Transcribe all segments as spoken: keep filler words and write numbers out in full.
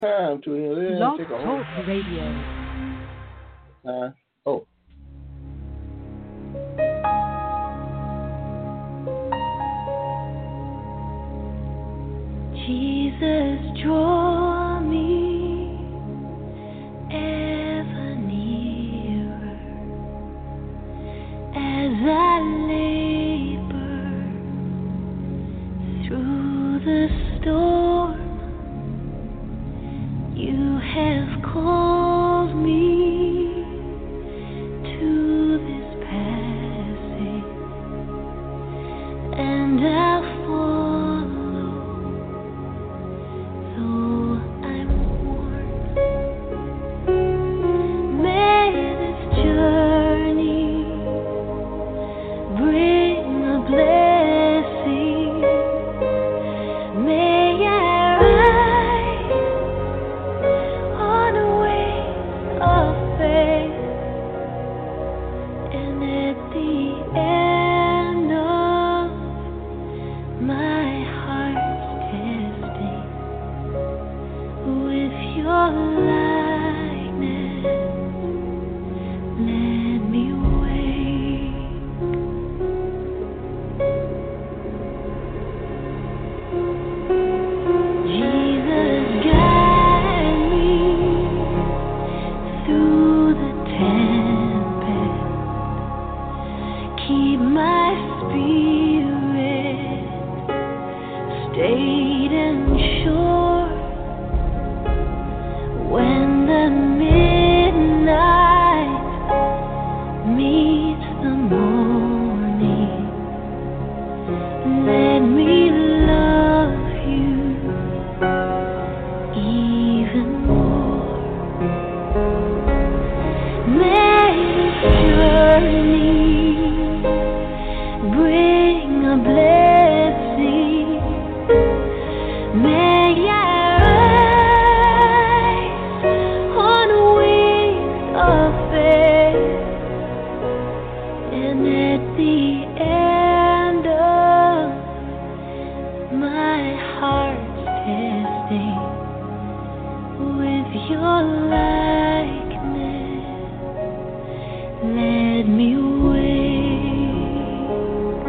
Time to uh, Blog take a whole Talk Radio. time. Oh, Jesus, draw me ever nearer as I labor through the storm. You have called me to this passage, and I'll follow, though I'm worn. May this journey bring a blessing. May I ride on wings of faith, and at the end of my heart's testing, with your likeness, let me wake. Jesus, guide me through the tempest. Keep my spirit stayed and sure. When the midnight meets the morning, let me love you even more. May this journey bring a blessing. May I rise on wings of faith, and at the end of my heart's testing, with your likeness, let me wake.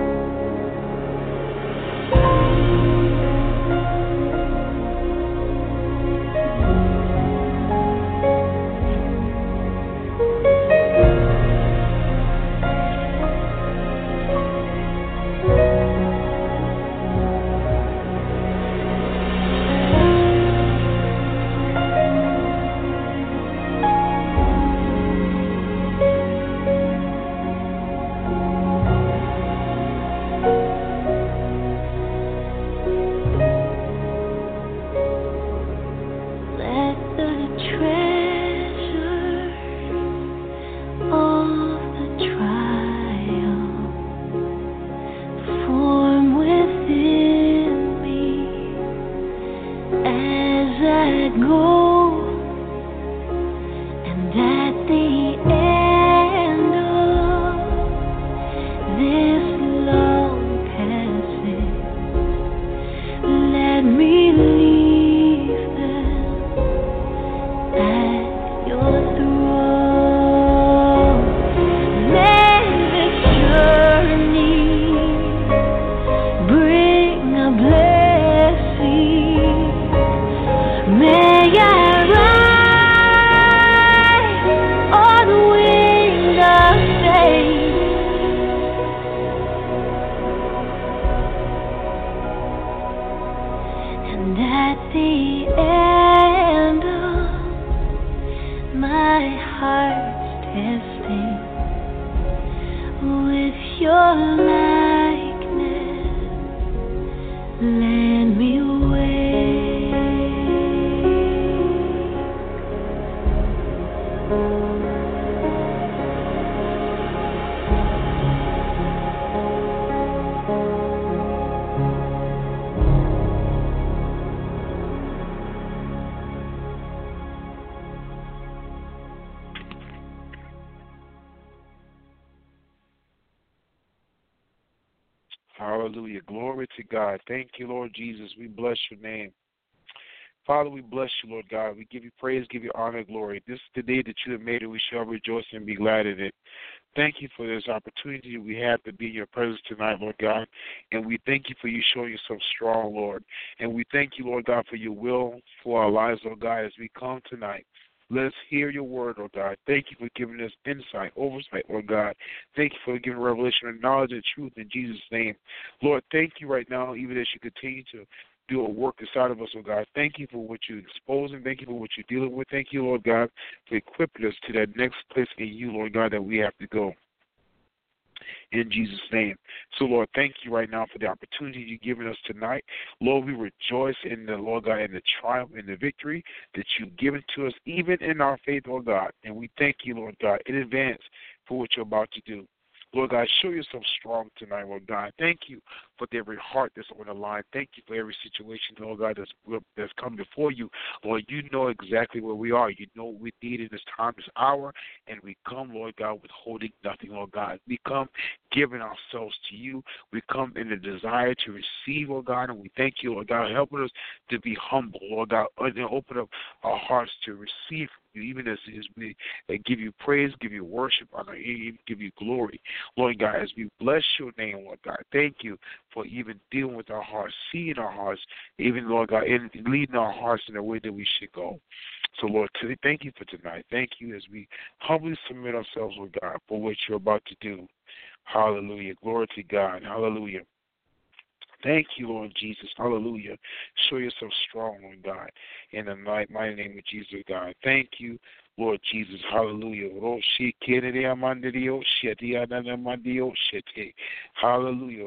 Let the treasure of the trial form within me as I go, and at the end of this long passage, let me leave them at your throne. May this journey bring a blessing. May I ride on wings of faith, and at the end of my heart's testing, with your likeness, let me wake. Hallelujah. Glory to God. Thank you, Lord Jesus. We bless your name. Father, we bless you, Lord God. We give you praise, give you honor and glory. This is the day that you have made, and we shall rejoice and be glad in it. Thank you for this opportunity we have to be in your presence tonight, Lord God. And we thank you for you showing yourself strong, Lord. And we thank you, Lord God, for your will for our lives, Lord God, as we come tonight. Let us hear your word, Lord God. Thank you for giving us insight, oversight, Lord God. Thank you for giving revelation and knowledge and truth in Jesus' name. Lord, thank you right now, even as you continue to do a work inside of us, Lord God. Thank you for what you're exposing. Thank you for what you're dealing with. Thank you, Lord God, for equipping us to that next place in you, Lord God, that we have to go. In Jesus' name. So, Lord, thank you right now for the opportunity you've given us tonight. Lord, we rejoice in the, Lord God, in the triumph and the victory that you've given to us, even in our faith, Lord God. And we thank you, Lord God, in advance for what you're about to do. Lord God, show yourself strong tonight, Lord God. Thank you for every heart that's on the line. Thank you for every situation, Lord God, that's, that's come before you. Lord, you know exactly where we are. You know what we need in this time, this hour, and we come, Lord God, withholding nothing, Lord God. We come giving ourselves to you. We come in the desire to receive, Lord God, and we thank you, Lord God, helping us to be humble, Lord God, and open up our hearts to receive you, even as, as we uh, give you praise, give you worship, honor, and give you glory. Lord God, as we bless your name, Lord God, thank you for even dealing with our hearts, seeing our hearts, even, Lord God, and leading our hearts in the way that we should go. So, Lord, today, thank you for tonight. Thank you as we humbly submit ourselves, Lord God, for what you're about to do. Hallelujah. Glory to God. Hallelujah. Thank you, Lord Jesus. Hallelujah. Show yourself strong, Lord God, in the mighty name of Jesus, God. Thank you, Lord Jesus. Hallelujah. Hallelujah.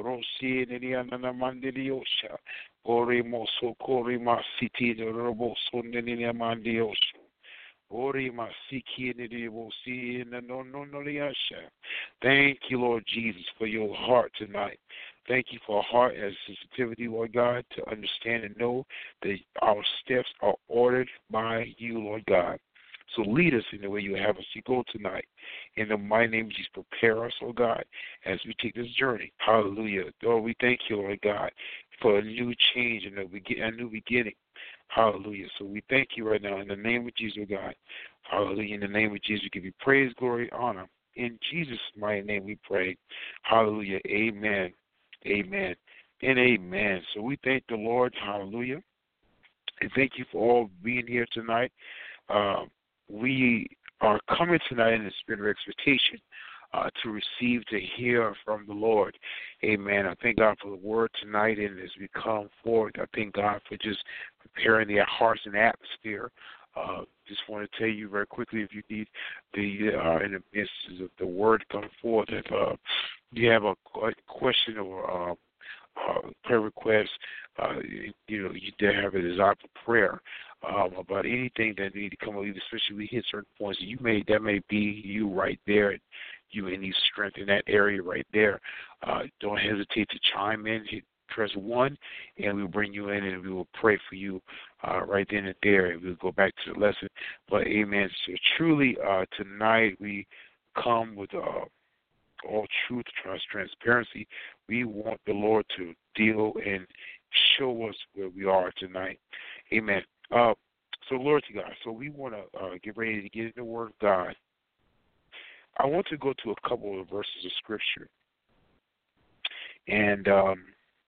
Thank you, Lord Jesus, for your heart tonight. Thank you for a heart as sensitivity, Lord God, to understand and know that our steps are ordered by you, Lord God. So lead us in the way you have us to go tonight. In the mighty name of Jesus, prepare us, Lord God, as we take this journey. Hallelujah. Lord, we thank you, Lord God, for a new change and a new beginning. Hallelujah. So we thank you right now in the name of Jesus, God. Hallelujah. In the name of Jesus, we give you praise, glory, honor. In Jesus' mighty name we pray. Hallelujah. Amen. Amen. And amen. So we thank the Lord. Hallelujah. And thank you for all being here tonight. Uh, we are coming tonight in the spirit of expectation uh, to receive, to hear from the Lord. Amen. I thank God for the word tonight, and as we come forward, I thank God for just preparing the hearts and atmosphere. Uh, just want to tell you very quickly, if you need the uh, in the midst of the word come forth, if uh, you have a question or uh, uh, prayer request, uh, you know, you dare have a desire for prayer um, about anything that need to come up, especially we hit certain points. You may that may be you right there. You may need strength in that area right there. Uh, don't hesitate to chime in. Hit, press one, and we'll bring you in, and we will pray for you uh, right then and there. And we'll go back to the lesson. But amen. So truly, uh, tonight we come with uh, all truth, trust, transparency. We want the Lord to deal and show us where we are tonight. Amen. Uh, so, Lord to God. So we want to uh, get ready to get in the Word of God. I want to go to a couple of verses of Scripture. And um,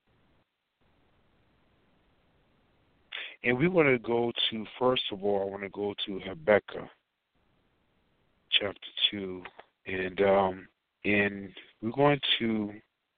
and we want to go to, first of all, I want to go to Habakkuk chapter two. And um, and we're going to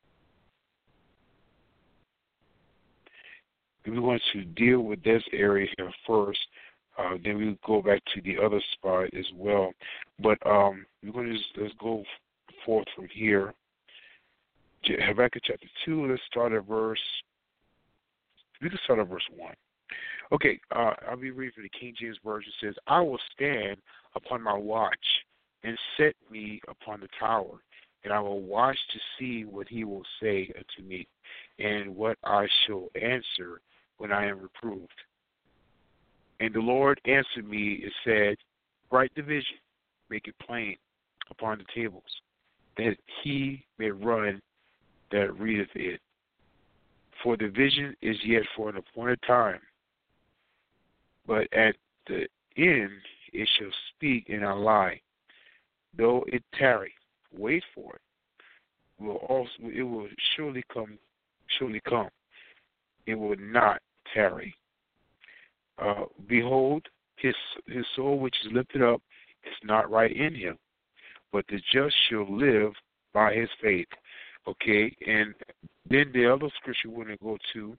we're going to deal with this area here first. Uh, then we'll go back to the other spot as well. But um, we're going to just let's go forth from here. Habakkuk chapter two. Let's start at verse. We can start at verse one. Okay, uh, I'll be reading from the King James Version. It says, "I will stand upon my watch and set me upon the tower, and I will watch to see what he will say unto me, and what I shall answer when I am reproved. And the Lord answered me and said, Write the vision, make it plain upon the tables, that he may run that readeth it. For the vision is yet for an appointed time, but at the end it shall speak and not lie. Though it tarry, wait for it. Will also it will surely come, surely come. It will not tarry. Uh, behold, his his soul which is lifted up is not right in him, but the just shall live by his faith. Okay, and then the other scripture we're going to go to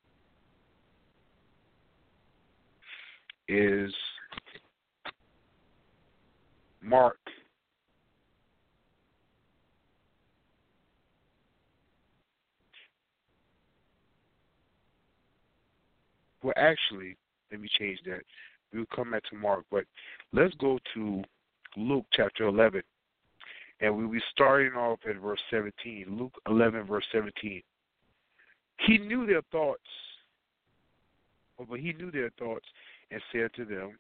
is Mark. Well, actually, let me change that. We'll come back to Mark, but let's go to Luke chapter eleven. And we'll be starting off at verse seventeen. Luke eleven, verse seventeen. He knew their thoughts, but he knew their thoughts and said to them,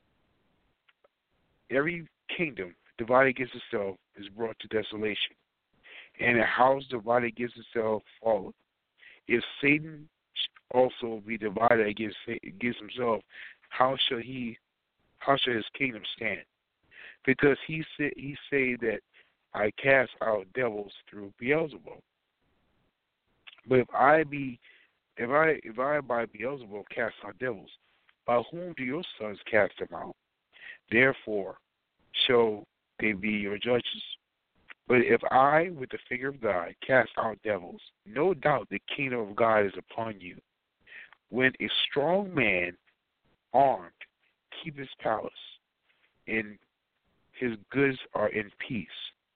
every kingdom divided against itself is brought to desolation, and a house divided against itself falleth. If Satan also be divided against against himself, how shall he, how shall his kingdom stand? Because he said he say that I cast out devils through Beelzebub. But if I be, if I if I by Beelzebub cast out devils, by whom do your sons cast them out? Therefore shall they be your judges. But if I, with the finger of God, cast out devils, no doubt the kingdom of God is upon you. When a strong man, armed, keep his palace, and his goods are in peace.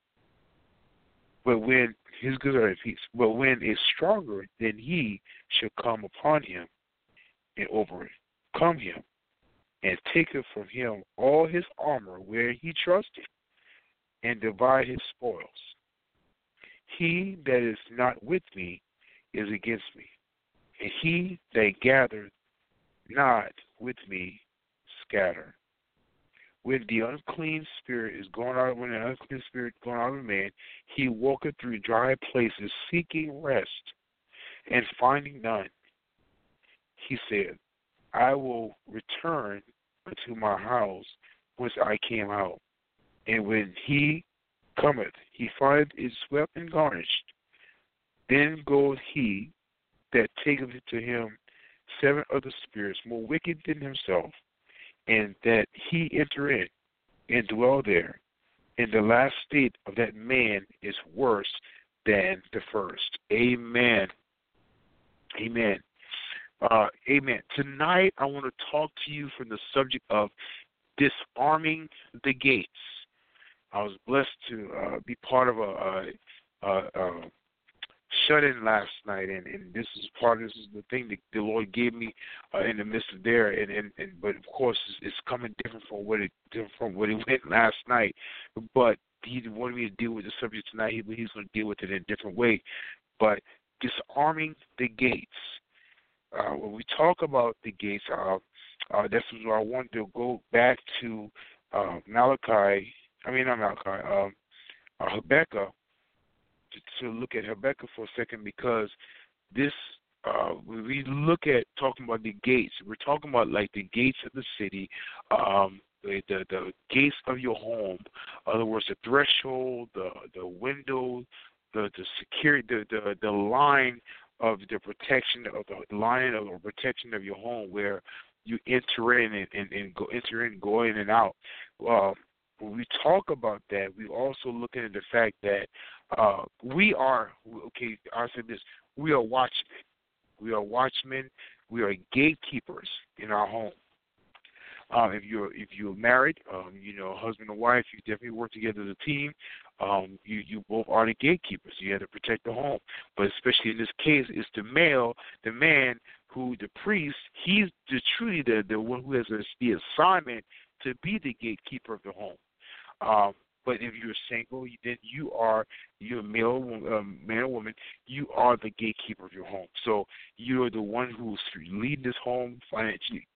But when his goods are in peace, but when a stronger than he shall come upon him and overcome him, and taketh from him all his armor where he trusted, and divide his spoils. He that is not with me is against me, and he that gathereth not with me scatter. When the unclean spirit is gone out, when the unclean spirit is gone out of a man, he walketh through dry places, seeking rest, and finding none. He said, I will return unto my house whence I came out. And when he cometh, he findeth it swept and garnished. Then goeth he that taketh to him seven other spirits more wicked than himself, and that he enter in and dwell there. And the last state of that man is worse than the first. Amen. Amen. Uh, amen. Tonight I want to talk to you from the subject of disarming the gates. I was blessed to uh, be part of a, a, a, a shut-in last night, and, and this is part. This is the thing that the Lord gave me uh, in the midst of there, and, and, and but of course it's, it's coming different from what it different from what it went last night. But He wanted me to deal with the subject tonight. He, he's going to deal with it in a different way. But disarming the gates. Uh, when we talk about the gates, uh, uh, that's where I wanted to go back to uh, Malachi. I mean, not Malachi, um, uh, Habakkuk, to, to look at Habakkuk for a second, because this, uh, when we look at talking about the gates, we're talking about like the gates of the city, um, the, the the gates of your home. In other words, the threshold, the the window, the the security, the the, the line of the protection of the line of the protection of your home, where you enter in and, and, and go enter in, go in and out. Uh, when we talk about that, we also looking at the fact that uh, we are okay. I said this: we are watchmen. We are watchmen. We are gatekeepers in our home. Um, if you're if you're married, um, you know, husband and wife, you definitely work together as a team. Um, you you both are the gatekeepers. You have to protect the home. But especially in this case, it's the male, the man who the priest. He's the, truly the the one who has the assignment to be the gatekeeper of the home. Um, but if you're single, then you are you're a male, um, man or woman. You are the gatekeeper of your home. So you are the one who's leading this home financially.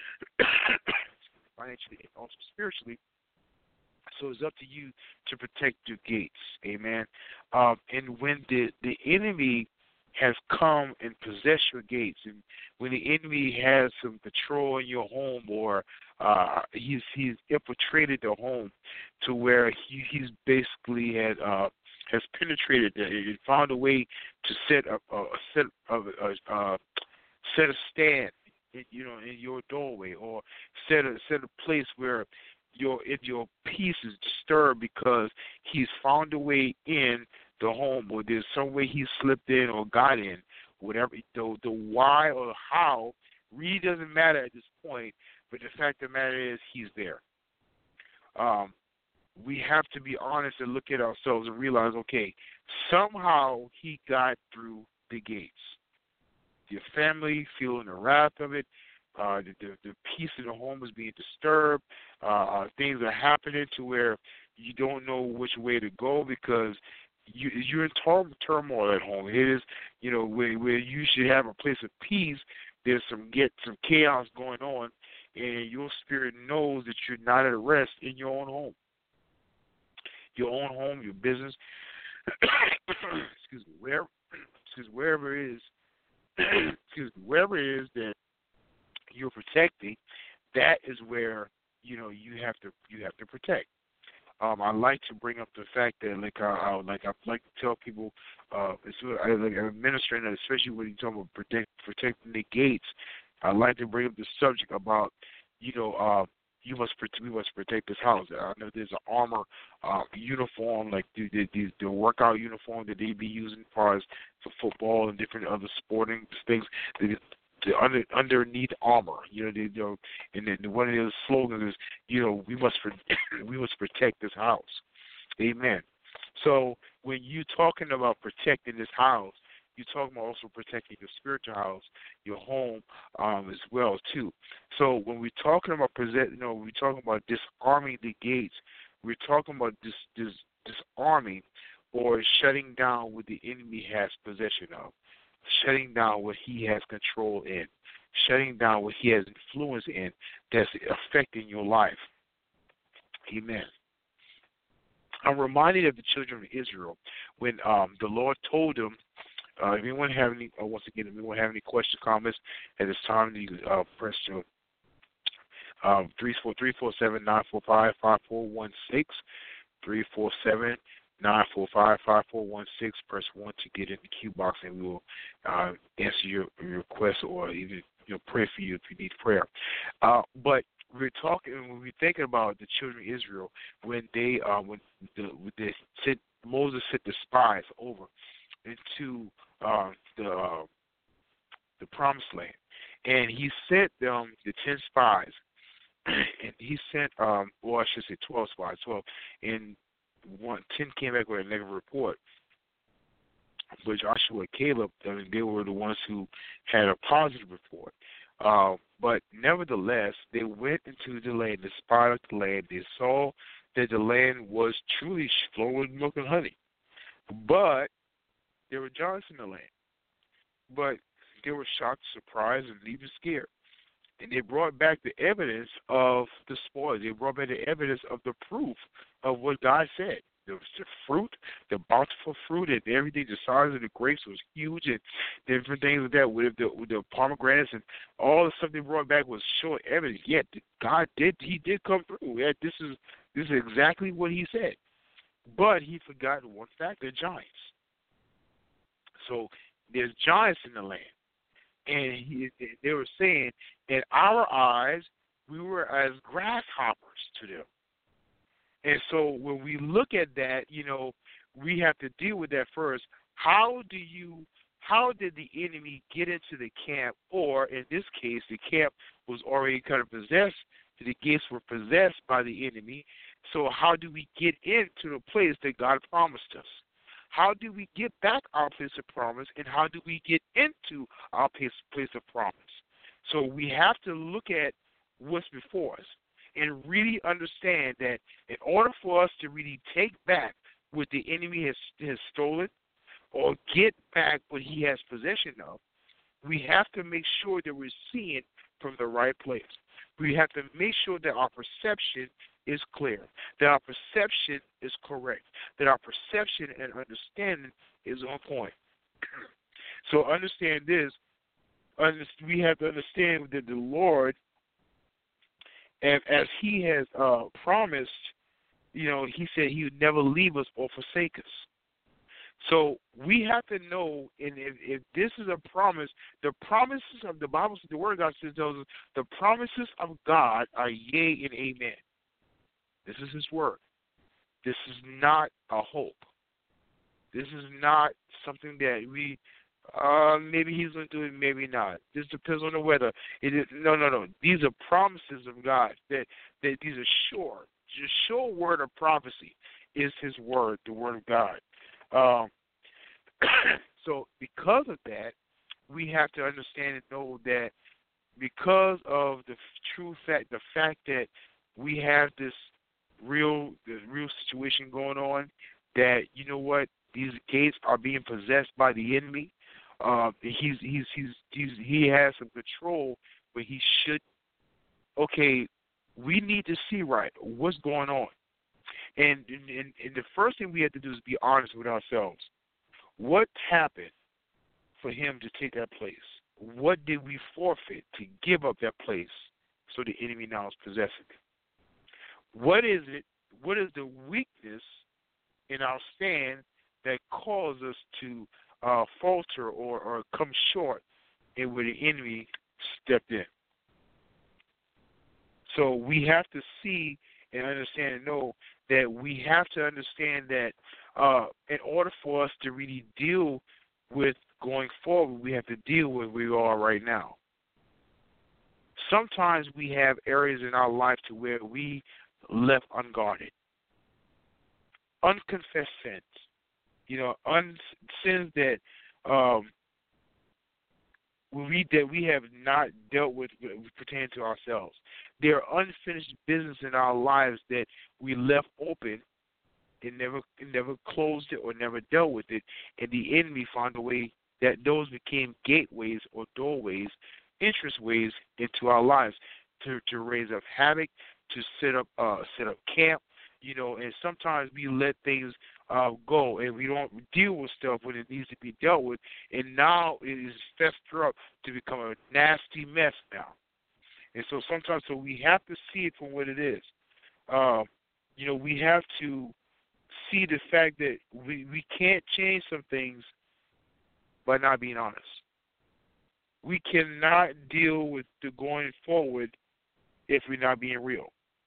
financially and also spiritually. So it's up to you to protect your gates. Amen. Um, and when the, the enemy has come and possessed your gates, and when the enemy has some control in your home, or uh, he's he's infiltrated the home to where he, he's basically had uh, has penetrated it and found a way to set up a, a set of a, a set a stand, in, you know, in your doorway, or set a set a place where your if your peace is disturbed because he's found a way in the home, or there's some way he slipped in or got in, whatever. The, the why or the how really doesn't matter at this point, but the fact of the matter is he's there. Um, we have to be honest and look at ourselves and realize, okay, somehow he got through the gates. Your family feeling the wrath of it, uh, the, the, the peace in the home is being disturbed, uh, things are happening to where you don't know which way to go because You, you're in tur- turmoil at home. It is, you know, where, where you should have a place of peace. There's some get some chaos going on, and your spirit knows that you're not at rest in your own home. Your own home, your business, excuse me, wherever, excuse me, wherever it is, excuse me, wherever it is that you're protecting, that is where you know you have to you have to protect. Um, I like to bring up the fact that, like, I, I like I like to tell people, uh, it's, I like administering that, especially when you talk about protect, protecting the gates. I like to bring up the subject about, you know, uh, you must we must protect this house. I know there's an armor uh, uniform, like the the, the the workout uniform that they be using as far as for football and different other sporting things. The, the under, underneath armor, you know, they, you know, and then one of those slogans is, you know, we must we must protect this house. Amen. So when you're talking about protecting this house, you're talking about also protecting your spiritual house, your home, um, as well too. So when we're talking about present, you know, we're talking about disarming the gates. We're talking about this this disarming or shutting down what the enemy has possession of, shutting down what he has control in, shutting down what he has influence in that's affecting your life. Amen. I'm reminded of the children of Israel when um, the Lord told them, uh, if anyone have any, uh, once again, if anyone have any questions, comments, at this time, you uh, press your um, three four three four seven nine four five five four one six, three four seven nine four five five four one six. Press one to get in the queue box, and we will uh, answer your, your request or even you know pray for you if you need prayer. Uh, but we're talking when we're thinking about the children of Israel when they uh, when the when they sent, Moses sent the spies over into uh, the uh, the promised land, and he sent them the ten spies, and he sent um or I should say twelve spies, twelve, and one ten came back with a negative report. But Joshua and Caleb, I mean, they were the ones who had a positive report. Uh, but nevertheless, they went into the land, they spied out the land, they saw that the land was truly flowing with milk and honey. But there were giants in the land. But they were shocked, surprised, and even scared. And they brought back the evidence of the spoil. They brought back the evidence of the proof of what God said. There was the fruit, the bountiful fruit, and everything. The size of the grapes was huge, and different things like that. With the, with the pomegranates and all the stuff they brought back was showing evidence. Yet God did, He did come through. Yeah, this is this is exactly what He said. But He forgot one fact: the giants. So there's giants in the land. And he, they were saying, in our eyes, we were as grasshoppers to them. And so when we look at that, you know, we have to deal with that first. How do you, how did the enemy get into the camp? Or in this case, the camp was already kind of possessed. The gates were possessed by the enemy. So how do we get into the place that God promised us? How do we get back our place of promise, and how do we get into our place, place of promise? So we have to look at what's before us and really understand that in order for us to really take back what the enemy has, has stolen or get back what he has possession of, we have to make sure that we're seeing from the right place. We have to make sure that our perception is clear, that our perception is correct, that our perception and understanding is on point. So understand this. We have to understand that the Lord, as, as He has uh, promised, you know, He said He would never leave us or forsake us. So we have to know, and if, if this is a promise, the promises of the Bible, the Word of God says, tells us the promises of God are yea and amen. This is His word. This is not a hope. This is not something that we, uh, maybe He's going to do it, maybe not. This depends on the weather. It is, no, no, no. These are promises of God. That, that these are sure. The sure word of prophecy is His word, the word of God. Um, so because of that, we have to understand and know that because of the true fact, the fact that we have this real, this real situation going on, that, you know what, these gates are being possessed by the enemy. Uh, he's, he's, he's, he's, he has some control where he should. Okay, we need to see right what's going on. And, and, and the first thing we have to do is be honest with ourselves. What happened for him to take that place? What did we forfeit to give up that place so the enemy now is possessing it? What is it? What is the weakness in our stand that caused us to uh, falter or, or come short in where the enemy stepped in? So we have to see and understand and know that we have to understand that uh, in order for us to really deal with going forward, we have to deal with where we are right now. Sometimes we have areas in our life to where we left unguarded, unconfessed sins, you know, un- sins that um, we that we have not dealt with pertaining to ourselves. There are unfinished business in our lives that we left open and never never closed it or never dealt with it, and the enemy found a way that those became gateways or doorways, entranceways into our lives to, to raise up havoc, to set up uh, set up camp, you know, and sometimes we let things uh, go and we don't deal with stuff when it needs to be dealt with, and now it is festered up to become a nasty mess now. And so sometimes, so we have to see it for what it is. Uh, you know, we have to see the fact that we, we can't change some things by not being honest. We cannot deal with the going forward if we're not being real.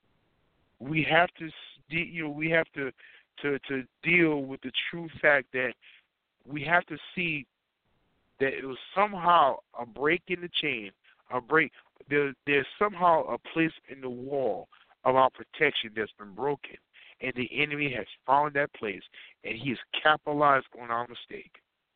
We have to, you know, we have to, to, to deal with the true fact that we have to see that it was somehow a break in the chain, a break. There, there's somehow a place in the wall of our protection that's been broken, and the enemy has found that place, and he has capitalized on our mistake.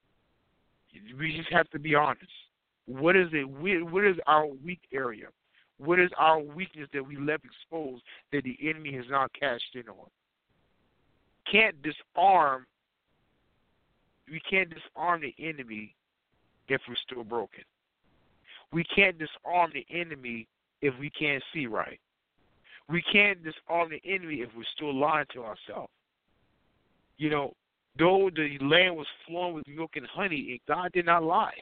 We just have to be honest. What is it? What is our weak area? What is our weakness that we left exposed that the enemy has not cashed in on? Can't disarm. We can't disarm the enemy if we're still broken. We can't disarm the enemy if we can't see right. We can't disarm the enemy if we're still lying to ourselves. You know, though the land was flowing with milk and honey, and God did not lie.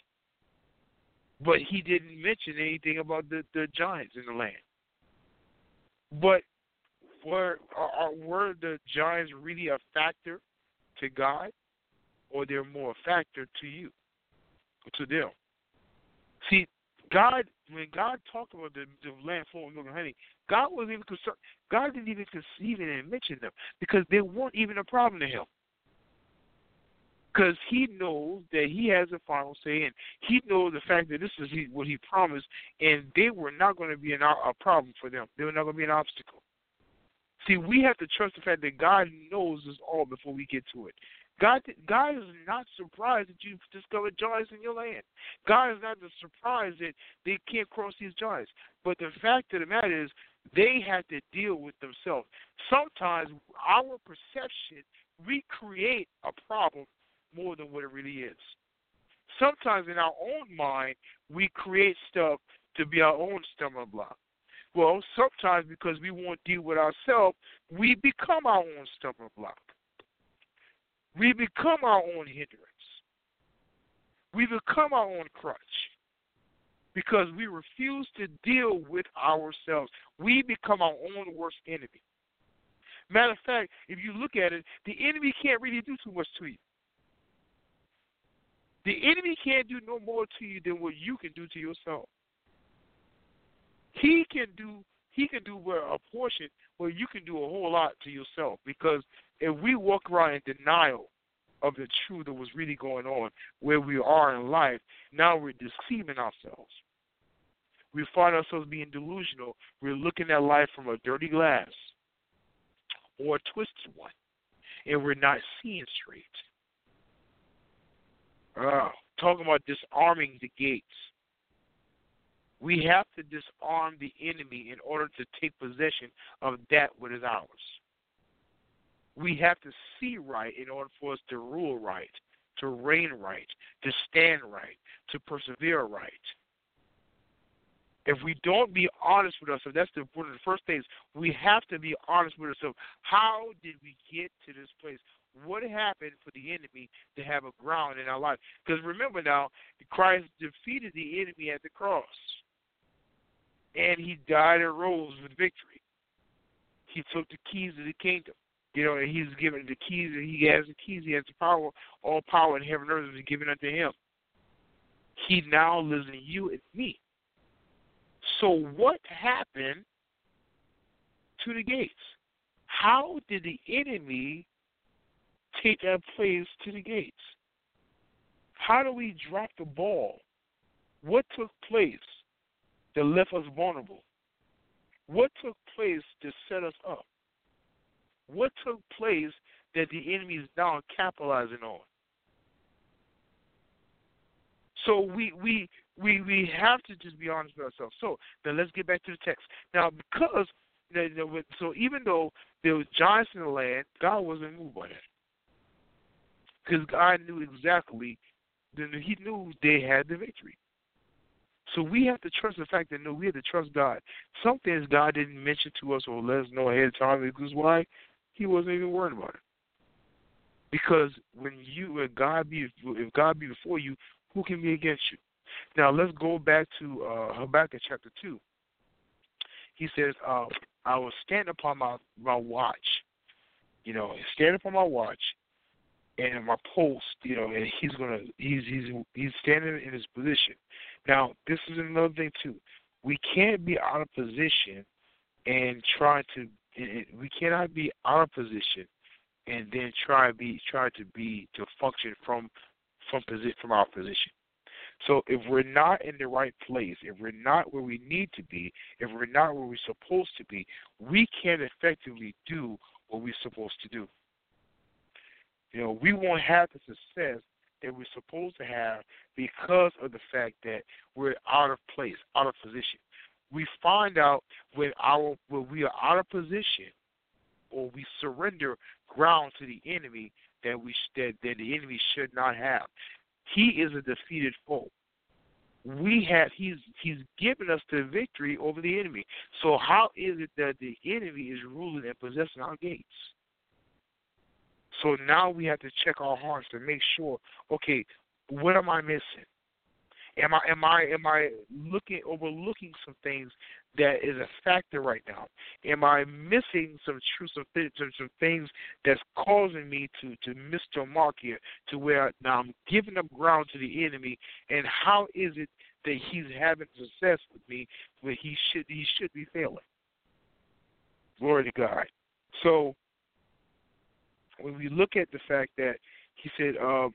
But he didn't mention anything about the, the giants in the land. But were, are, were the giants really a factor to God, or they're more a factor to you, to them? See, God, when God talked about the, the land flowing with milk and honey, God wasn't even concerned. God didn't even conceive it and mention them because they weren't even a problem to him. Because he knows that he has a final say, and he knows the fact that this is he, what he promised, and they were not going to be an, a problem for them. They were not going to be an obstacle. See, we have to trust the fact that God knows us all before we get to it. God, God is not surprised that you've discovered giants in your land. God is not surprised that they can't cross these giants. But the fact of the matter is, they have to deal with themselves. Sometimes our perception, we create a problem more than what it really is. Sometimes in our own mind, we create stuff to be our own stumbling block. Well, sometimes because we won't deal with ourselves, we become our own stumbling block. We become our own hindrance. We become our own crutch because we refuse to deal with ourselves. We become our own worst enemy. Matter of fact, if you look at it, the enemy can't really do too much to you. The enemy can't do no more to you than what you can do to yourself. He can do he can do well, a portion where you can do a whole lot to yourself, because if we walk around in denial of the truth that was really going on, where we are in life, now we're deceiving ourselves. We find ourselves being delusional. We're looking at life from a dirty glass or a twisted one, and we're not seeing straight. Uh, talking about disarming the gates. We have to disarm the enemy in order to take possession of that which is ours. We have to see right in order for us to rule right, to reign right, to stand right, to persevere right. If we don't be honest with ourselves, that's the, one of the first things. We have to be honest with ourselves. How did we get to this place? What happened for the enemy to have a ground in our life? Because remember now, Christ defeated the enemy at the cross. And he died and rose with victory. He took the keys of the kingdom. You know, and he's given the keys, and he has the keys, he has the power, all power in heaven and earth is given unto him. He now lives in you and me. So what happened to the gates? How did the enemy take that place to the gates? How do we drop the ball? What took place that left us vulnerable? What took place to set us up? What took place that the enemy is now capitalizing on? So we we we we have to just be honest with ourselves. So then let's get back to the text. Now, because so even though there was giants in the land, God wasn't moved by that, because God knew exactly. Then He knew they had the victory. So we have to trust the fact that no, we have to trust God. Some things God didn't mention to us or let us know ahead of time, because why? He wasn't even worried about it. Because when you, when God be, if God be before you, who can be against you? Now let's go back to uh, Habakkuk chapter two. He says, uh, "I will stand upon my, my watch, you know, stand upon my watch, and my post, you know, and he's gonna, he's he's he's standing in his position." Now this is another thing too. We can't be out of position and try to. We cannot be out of position and then try to be try to be to function from from position from our position. So if we're not in the right place, if we're not where we need to be, if we're not where we're supposed to be, we can't effectively do what we're supposed to do. You know, we won't have the success that we're supposed to have because of the fact that we're out of place, out of position. We find out when our when we are out of position, or we surrender ground to the enemy that we that, that the enemy should not have. He is a defeated foe. We have he's he's given us the victory over the enemy. So how is it that the enemy is ruling and possessing our gates? So now we have to check our hearts to make sure, okay, what am I missing? Am I am I am I looking overlooking some things that is a factor right now? Am I missing some truth, some, th- some, some things that's causing me to, to miss the mark here, to where now I'm giving up ground to the enemy? And how is it that he's having success with me where he should he should be failing? Glory to God. So when we look at the fact that he said, um,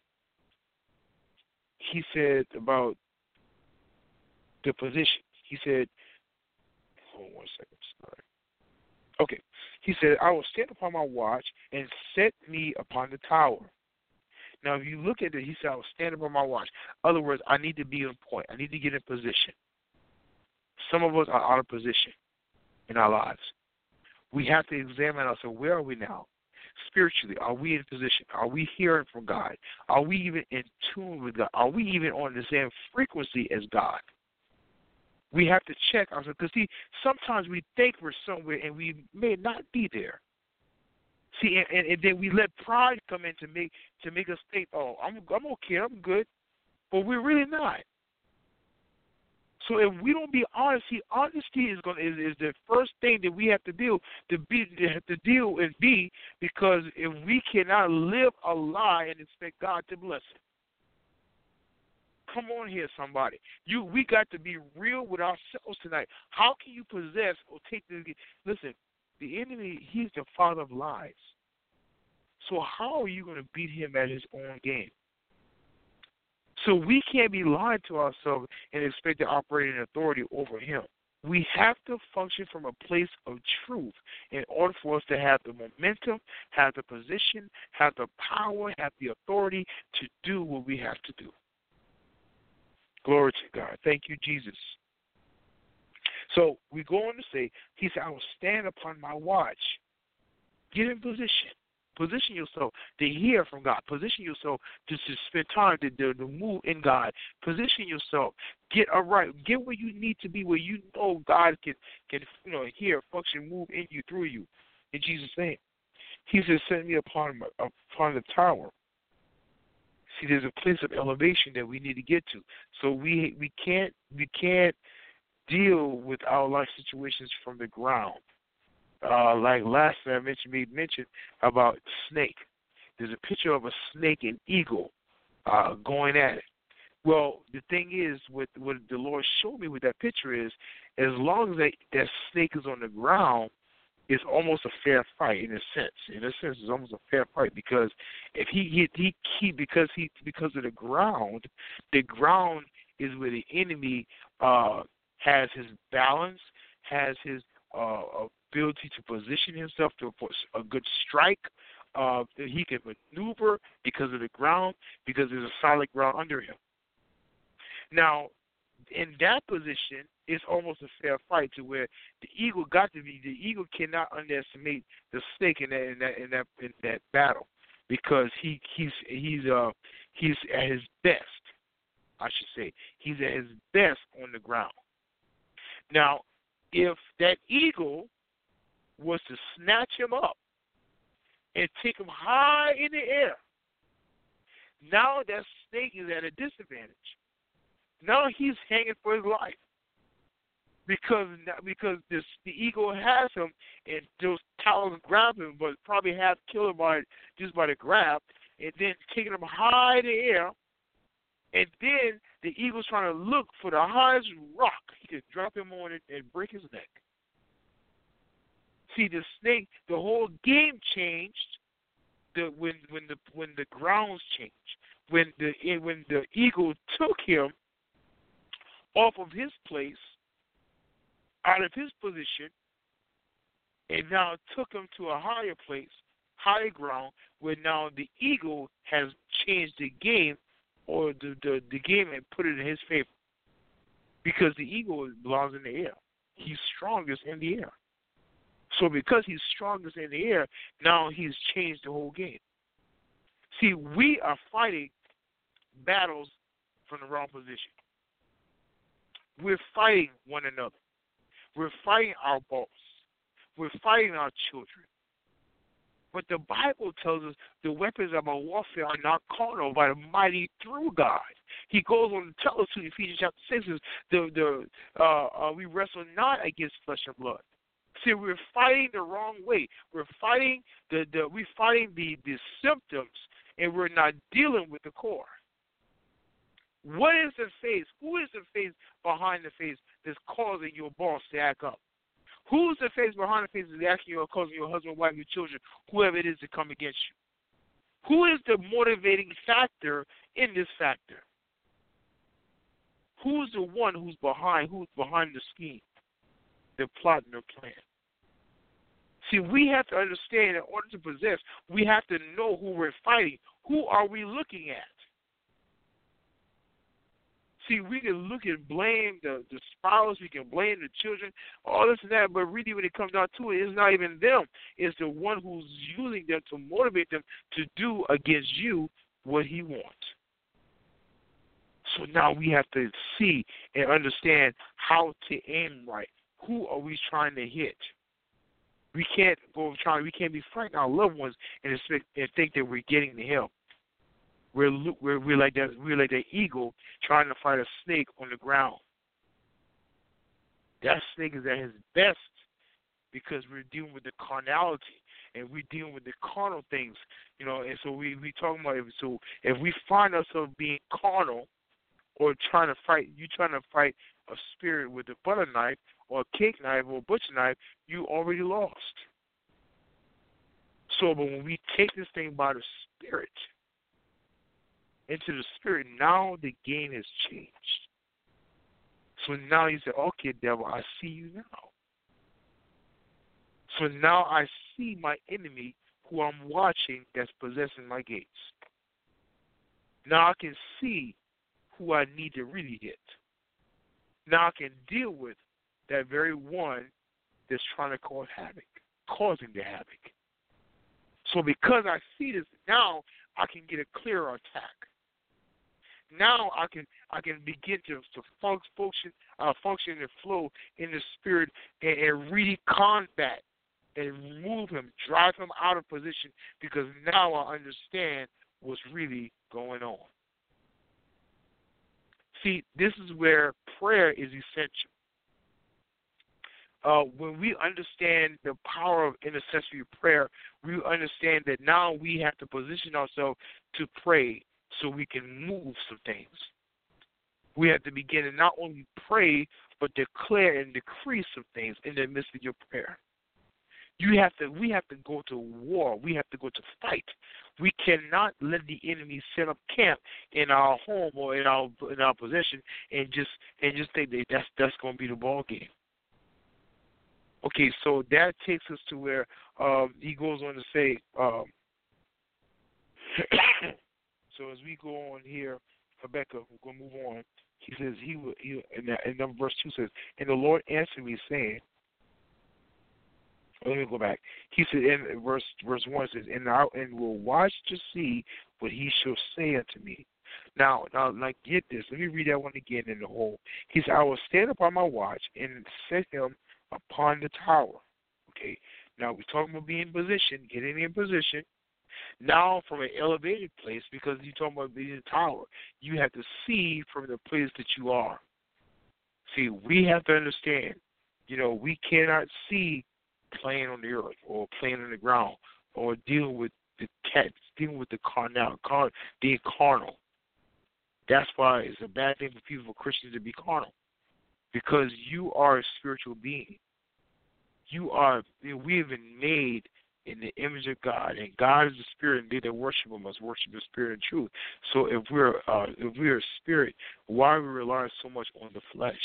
he said about the position. He said, hold on one second, sorry. Okay. He said, I will stand upon my watch and set me upon the tower. Now, if you look at it, he said, I will stand upon my watch. In other words, I need to be on point. I need to get in position. Some of us are out of position in our lives. We have to examine ourselves. Where are we now? Spiritually, are we in position? Are we hearing from God? Are we even in tune with God? Are we even on the same frequency as God? We have to check ourselves, because see, sometimes we think we're somewhere and we may not be there. See, and, and, and then we let pride come in to make to make us think, oh, I'm I'm okay, I'm good. but we're really not. So if we don't be honest, see, honesty is going is, is the first thing that we have to deal to be to deal and be, because if we cannot live a lie and expect God to bless it. Come on here, somebody. You, we got to be real with ourselves tonight. How can you possess or take the? Listen, the enemy, he's the father of lies. So how are you going to beat him at his own game? So we can't be lying to ourselves and expect to operate in authority over him. We have to function from a place of truth in order for us to have the momentum, have the position, have the power, have the authority to do what we have to do. Glory to God. Thank you, Jesus. So we go on to say, he said, I will stand upon my watch. Get in position. Position yourself to hear from God. Position yourself to, to spend time to, to, to move in God. Position yourself. Get all right. Get where you need to be, where you know God can, can you know, hear, function, move in you, through you. In Jesus' name. He says, send me upon, upon the tower. See, there's a place of elevation that we need to get to. So we we can't we can't deal with our life situations from the ground. Uh, like last time I mentioned, made mention about snake. There's a picture of a snake and eagle uh, going at it. Well, the thing is, what what the Lord showed me with that picture is, as long as that, that snake is on the ground, it's almost a fair fight in a sense. In a sense, it's almost a fair fight because if he he, he because he because of the ground, the ground is where the enemy uh, has his balance, has his uh, ability to position himself to a good strike. Uh, that he can maneuver because of the ground, because there's a solid ground under him. Now, in that position, it's almost a fair fight to where the eagle got to be. The eagle cannot underestimate the snake in that in that in that in that battle, because he he's he's uh he's at his best. I should say he's at his best on the ground. Now, if that eagle was to snatch him up and take him high in the air, now that snake is at a disadvantage. Now he's hanging for his life because because this, the eagle has him and those talons grab him, but probably half kill him by just by the grab, and then taking him high in the air, and then the eagle's trying to look for the highest rock he can drop him on it and break his neck. See, the snake, the whole game changed the when when the when the grounds changed. When the when the eagle took him off of his place, out of his position, and now took him to a higher place, higher ground, where now the eagle has changed the game, or the the, the game and put it in his favor. Because the eagle belongs in the air. He's strongest in the air. So because he's strongest in the air, now he's changed the whole game. See, we are fighting battles from the wrong position. We're fighting one another. We're fighting our boss. We're fighting our children. But the Bible tells us the weapons of our warfare are not carnal, but mighty through God. He goes on to tell us in Ephesians chapter six, is the the uh, uh, we wrestle not against flesh and blood. See, we're fighting the wrong way. We're fighting the, the we're fighting the, the symptoms, and we're not dealing with the core. What is the face? Who is the face behind the face that's causing your boss to act up? Who's the face behind the face that's asking you or causing your husband, wife, your children, whoever it is to come against you? Who is the motivating factor in this factor? Who's the one who's behind, who's behind the scheme, the plot and the plan? See, we have to understand, in order to possess, we have to know who we're fighting. Who are we looking at? See, we can look and blame the, the spouse, we can blame the children, all this and that, but really when it comes down to it, it's not even them. It's the one who's using them to motivate them to do against you what he wants. So now we have to see and understand how to aim right. Who are we trying to hit? We can't go trying. We can't be fighting our loved ones and expect and think that we're getting the help. We're we're, we're like that. We're like that eagle trying to fight a snake on the ground. That snake is at his best because we're dealing with the carnality and we're dealing with the carnal things, you know. And so we we talking about it. So if we find ourselves being carnal or trying to fight, you trying to fight a spirit with a butter knife or a cake knife or a butcher knife, you already lost. So, but when we take this thing by the Spirit, into the Spirit, now the game has changed. So now you say, okay, devil, I see you now. So now I see my enemy who I'm watching that's possessing my gates. Now I can see who I need to really hit. Now I can deal with that very one that's trying to cause havoc, causing the havoc. So because I see this, now I can get a clearer attack. Now I can I can begin to, to function uh, function and flow in the Spirit and, and really combat and remove him, drive him out of position, because now I understand what's really going on. See, this is where prayer is essential. Uh, when we understand the power of intercessory prayer, we understand that now we have to position ourselves to pray so we can move some things. We have to begin to not only pray, but declare and decree some things in the midst of your prayer. You have to. We have to go to war. We have to go to fight. We cannot let the enemy set up camp in our home or in our in our possession and just and just think that that's that's going to be the ball game. Okay, so that takes us to where um, he goes on to say. Um, so as we go on here, Rebecca, we're going to move on. He says he will. He, and, and number verse two says, and the Lord answered me, saying. Let me go back. He said in verse verse one says, and I and will watch to see what he shall say unto me. Now, now, like get this. Let me read that one again in the whole. He said, I will stand upon my watch and set him upon the tower. Okay. Now we're talking about being in position, getting in position. Now from an elevated place, because you're talking about being in the tower, you have to see from the place that you are. See, we have to understand. You know, we cannot see playing on the earth or playing on the ground or dealing with the cats, dealing with the carnal, car, being carnal. That's why it's a bad thing for people, for Christians, to be carnal, because you are a spiritual being. You are. We have been made in the image of God, and God is the Spirit, and they that worship Him must worship the Spirit and truth. So if we're uh, if we're a spirit, why are we relying so much on the flesh?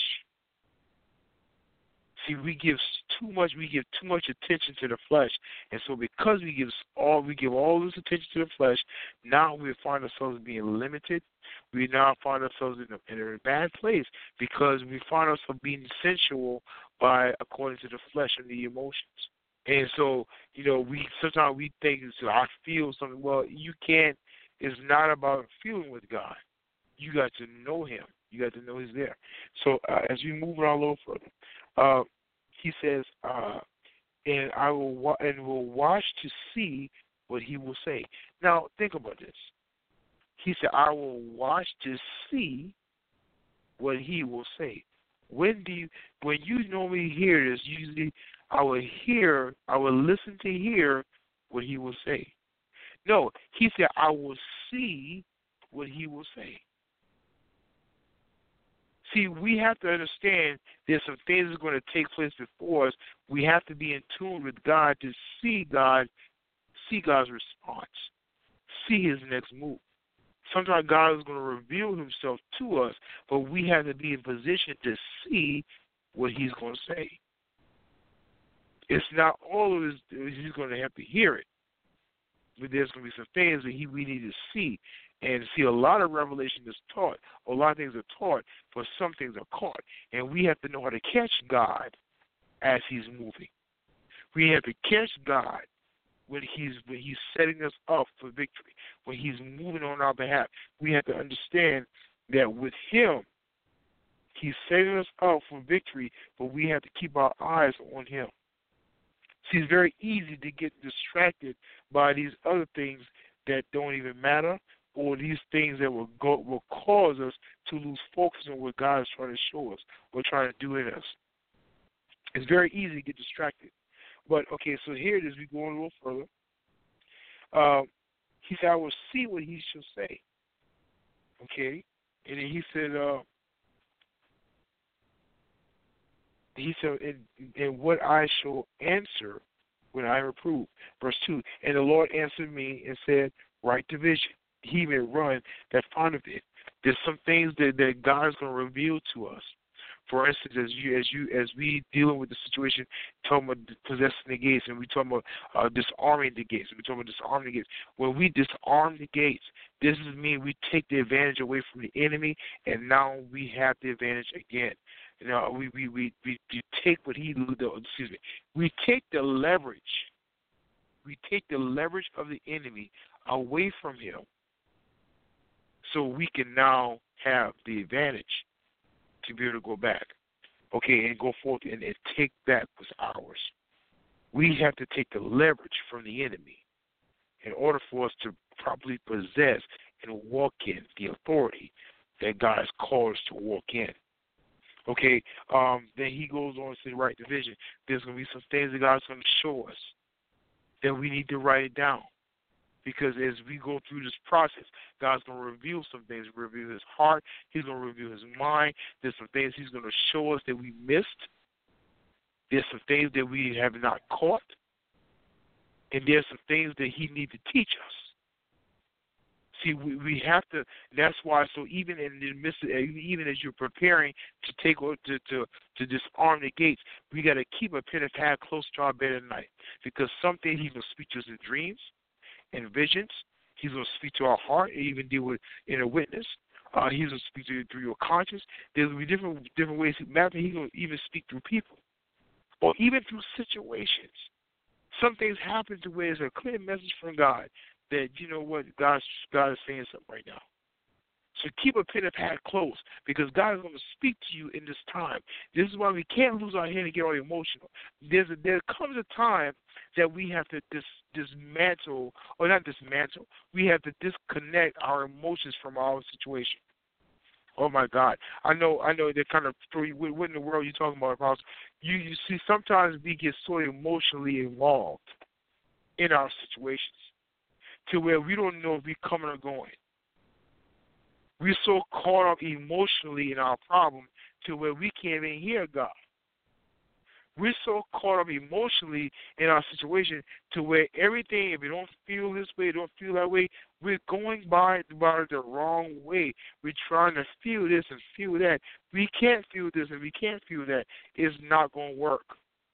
See, we give too much. We give too much attention to the flesh, and so because we give all, we give all this attention to the flesh. Now we find ourselves being limited. We now find ourselves in a, in a bad place because we find ourselves being sensual by according to the flesh and the emotions. And so, you know, we sometimes we think so I feel something. Well, you can't. It's not about feeling with God. You got to know Him. You got to know He's there. So uh, as we move on a little further. Uh, he says, uh, and I will wa- and will watch to see what he will say. Now, think about this. He said, I will watch to see what he will say. When do you, when you normally hear this, usually I will hear, I will listen to hear what he will say. No, he said, I will see what he will say. See, we have to understand there's some things that are going to take place before us. We have to be in tune with God to see God, see God's response, see His next move. Sometimes God is going to reveal Himself to us, but we have to be in position to see what He's going to say. It's not all of this, He's going to have to hear it, but there's going to be some things that he, we need to see. And see, a lot of revelation is taught, a lot of things are taught, but some things are caught. And we have to know how to catch God as He's moving. We have to catch God when He's when He's setting us up for victory, when He's moving on our behalf. We have to understand that with Him, He's setting us up for victory, but we have to keep our eyes on Him. See, it's very easy to get distracted by these other things that don't even matter, or these things that will go will cause us to lose focus on what God is trying to show us or trying to do in us. It's very easy to get distracted. But, okay, so here it is. We go a little further. Uh, he said, I will see what he shall say. Okay? And then he said, uh, he said, and, and what I shall answer when I reprove. Verse two, and the Lord answered me and said, write the vision. He may run that findeth it. There's some things that, that God is going to reveal to us. For instance, as you as you as we dealing with the situation, talking about possessing the gates, and we talking about uh, disarming the gates, and we talking about disarming the gates. When we disarm the gates, this is mean we take the advantage away from the enemy, and now we have the advantage again. You know, we we we we, we take what he excuse me, we take the leverage, we take the leverage of the enemy away from him, so we can now have the advantage to be able to go back, okay, and go forth and, and take that was ours. We have to take the leverage from the enemy in order for us to properly possess and walk in the authority that God has called us to walk in. Okay, um, then he goes on to say, write the vision. There's going to be some things that God's going to show us that we need to write it down. Because as we go through this process, God's going to reveal some things, reveal his heart. He's going to reveal his mind. There's some things he's going to show us that we missed. There's some things that we have not caught. And there's some things that he needs to teach us. See, we, we have to, that's why, so even in the midst of, even as you're preparing to take or to, to, to disarm the gates, we got to keep a pen and pad close to our bed at night. Because some things he's going to speak to us in dreams and visions. He's going to speak to our heart and even deal with in a witness. Uh, he's going to speak to you through your conscience. There's going to be different different ways. Matter he's going to even speak through people or even through situations. Some things happen to where there's a clear message from God that, you know what, God, God is saying something right now. So keep a pen and pad close because God is going to speak to you in this time. This is why we can't lose our head and get all emotional. There's a, there comes a time that we have to dis, dismantle, or not dismantle, we have to disconnect our emotions from our situation. Oh, my God. I know I know they kind of throw you, what in the world are you talking about, Apostle? You, you see, sometimes we get so emotionally involved in our situations to where we don't know if we're coming or going. We're so caught up emotionally in our problem to where we can't even hear God. We're so caught up emotionally in our situation to where everything, if we don't feel this way, don't feel that way, we're going by about it the wrong way. We're trying to feel this and feel that. We can't feel this and we can't feel that. It's not going to work.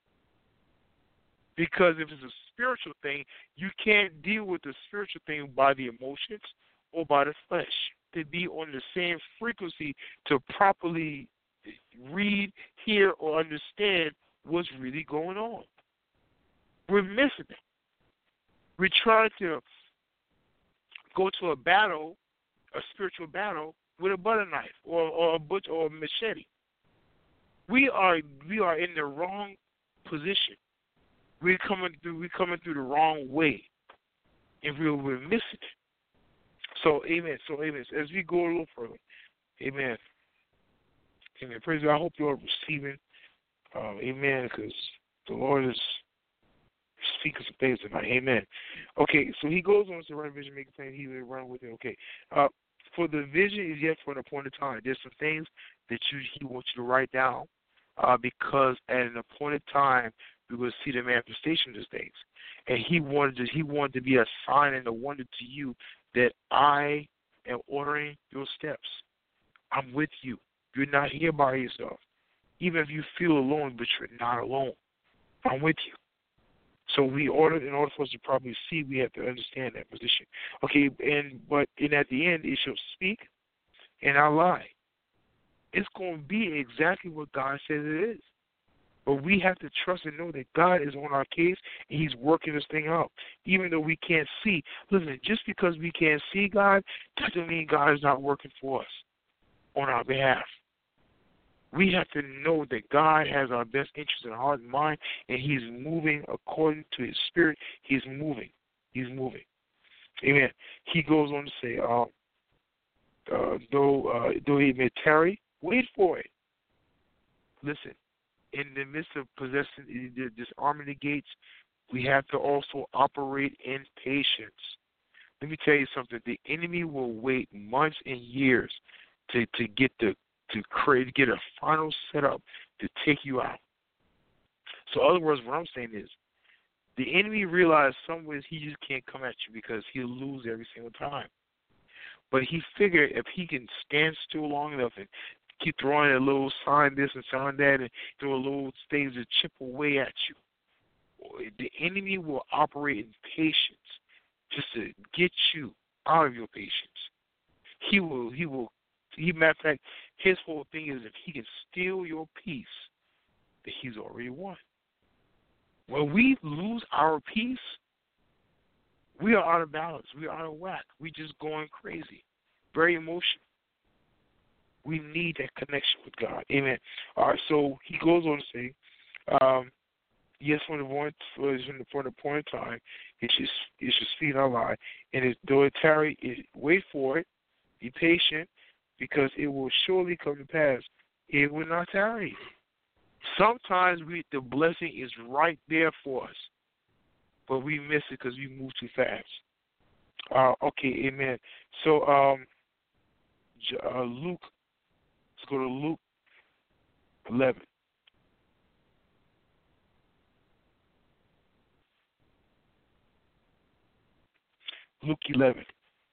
Because if it's a spiritual thing, you can't deal with the spiritual thing by the emotions or by the flesh. To be on the same frequency to properly read, hear, or understand what's really going on. We're missing it. We're trying to go to a battle, a spiritual battle, with a butter knife or, or a butcher or a machete. We are we are in the wrong position. We're coming through. We're coming through the wrong way, and we're we're missing it. So, amen. So, amen. As we go a little further, amen. Amen. Praise God. I hope you are receiving, um, amen, because the Lord is speaking some things tonight. Amen. Okay, so he goes on to run vision, make a plan, he will run with it. Okay. Uh, for the vision is yet for an appointed time. There's some things that you he wants you to write down uh, because at an appointed time, we will see the manifestation of these things. And he wanted to, he wanted to be a sign and a wonder to you that I am ordering your steps. I'm with you. You're not here by yourself. Even if you feel alone, but you're not alone. I'm with you. So we ordered, in order for us to properly see, we have to understand that position. Okay, and but and at the end, it shall speak and not lie. It's going to be exactly what God says it is. But we have to trust and know that God is on our case and he's working this thing out. Even though we can't see. Listen, just because we can't see God doesn't mean God is not working for us on our behalf. We have to know that God has our best interests in heart and mind, and he's moving according to his spirit. He's moving. He's moving. Amen. He goes on to say, um, uh, though, uh, though he may tarry, wait for it. Listen, in the midst of possessing, disarming the gates, we have to also operate in patience. Let me tell you something. The enemy will wait months and years to, to get the to create get a final setup to take you out. So, in other words, what I'm saying is, the enemy realized some ways he just can't come at you because he'll lose every single time. But he figured if he can stand still long enough and keep throwing a little sign this and sign that and throw a little things to chip away at you, the enemy will operate in patience just to get you out of your patience. He will, he will, he, matter of fact, his whole thing is if he can steal your peace, that he's already won. When we lose our peace, we are out of balance. We are out of whack. We just going crazy, very emotional. We need that connection with God. Amen. All right, so he goes on to say, um, yes, from the point for the point of time, it should it should speak our lie, and it, though it tarry, it, wait for it, be patient, because it will surely come to pass. It will not tarry. Sometimes we the blessing is right there for us, but we miss it because we move too fast. Uh, okay, amen. So um, uh, Luke, let's go to Luke eleven. Luke eleven.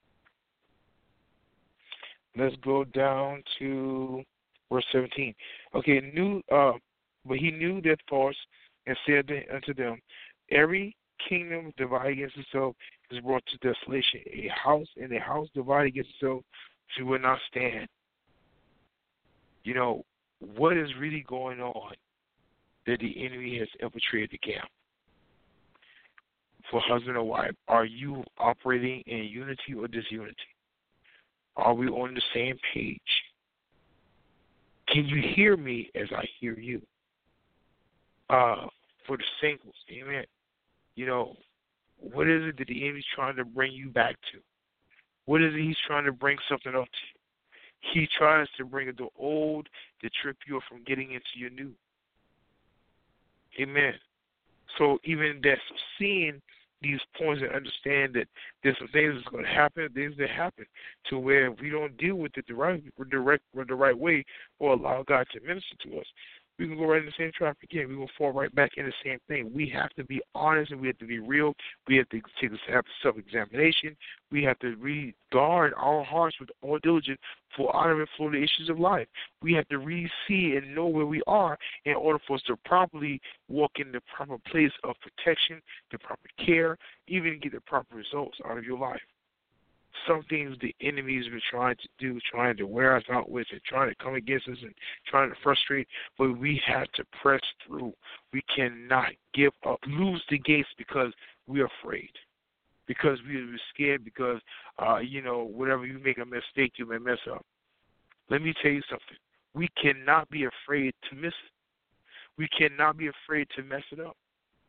Let's go down to verse seventeen. Okay, knew, uh, but he knew their thoughts and said unto them, every kingdom divided against itself is brought to desolation. A house and a house divided against itself, she will not stand. You know, what is really going on that the enemy has infiltrated the camp? For husband or wife, are you operating in unity or disunity? Are we on the same page? Can you hear me as I hear you? Uh, for the singles, amen. You know, what is it that the enemy's trying to bring you back to? What is it he's trying to bring something up to you? He tries to bring the old to trip you from getting into your new. Amen. So even that, so seeing these points and understand that there's some things that's going to happen, things that happen, to where if we don't deal with it the right, direct, the right way, or allow God to minister to us, we can go right in the same trap again. We will fall right back in the same thing. We have to be honest and we have to be real. We have to take a self-examination. We have to regard our hearts with all diligence, for out of it flow the issues of life. We have to really see and know where we are in order for us to properly walk in the proper place of protection, the proper care, even get the proper results out of your life. Some things the enemies been trying to do, trying to wear us out with, and trying to come against us and trying to frustrate, but we have to press through. We cannot give up, lose the gates because we're afraid, because we're scared, because, uh, you know, whatever you make a mistake, you may mess up. Let me tell you something. We cannot be afraid to miss it. We cannot be afraid to mess it up.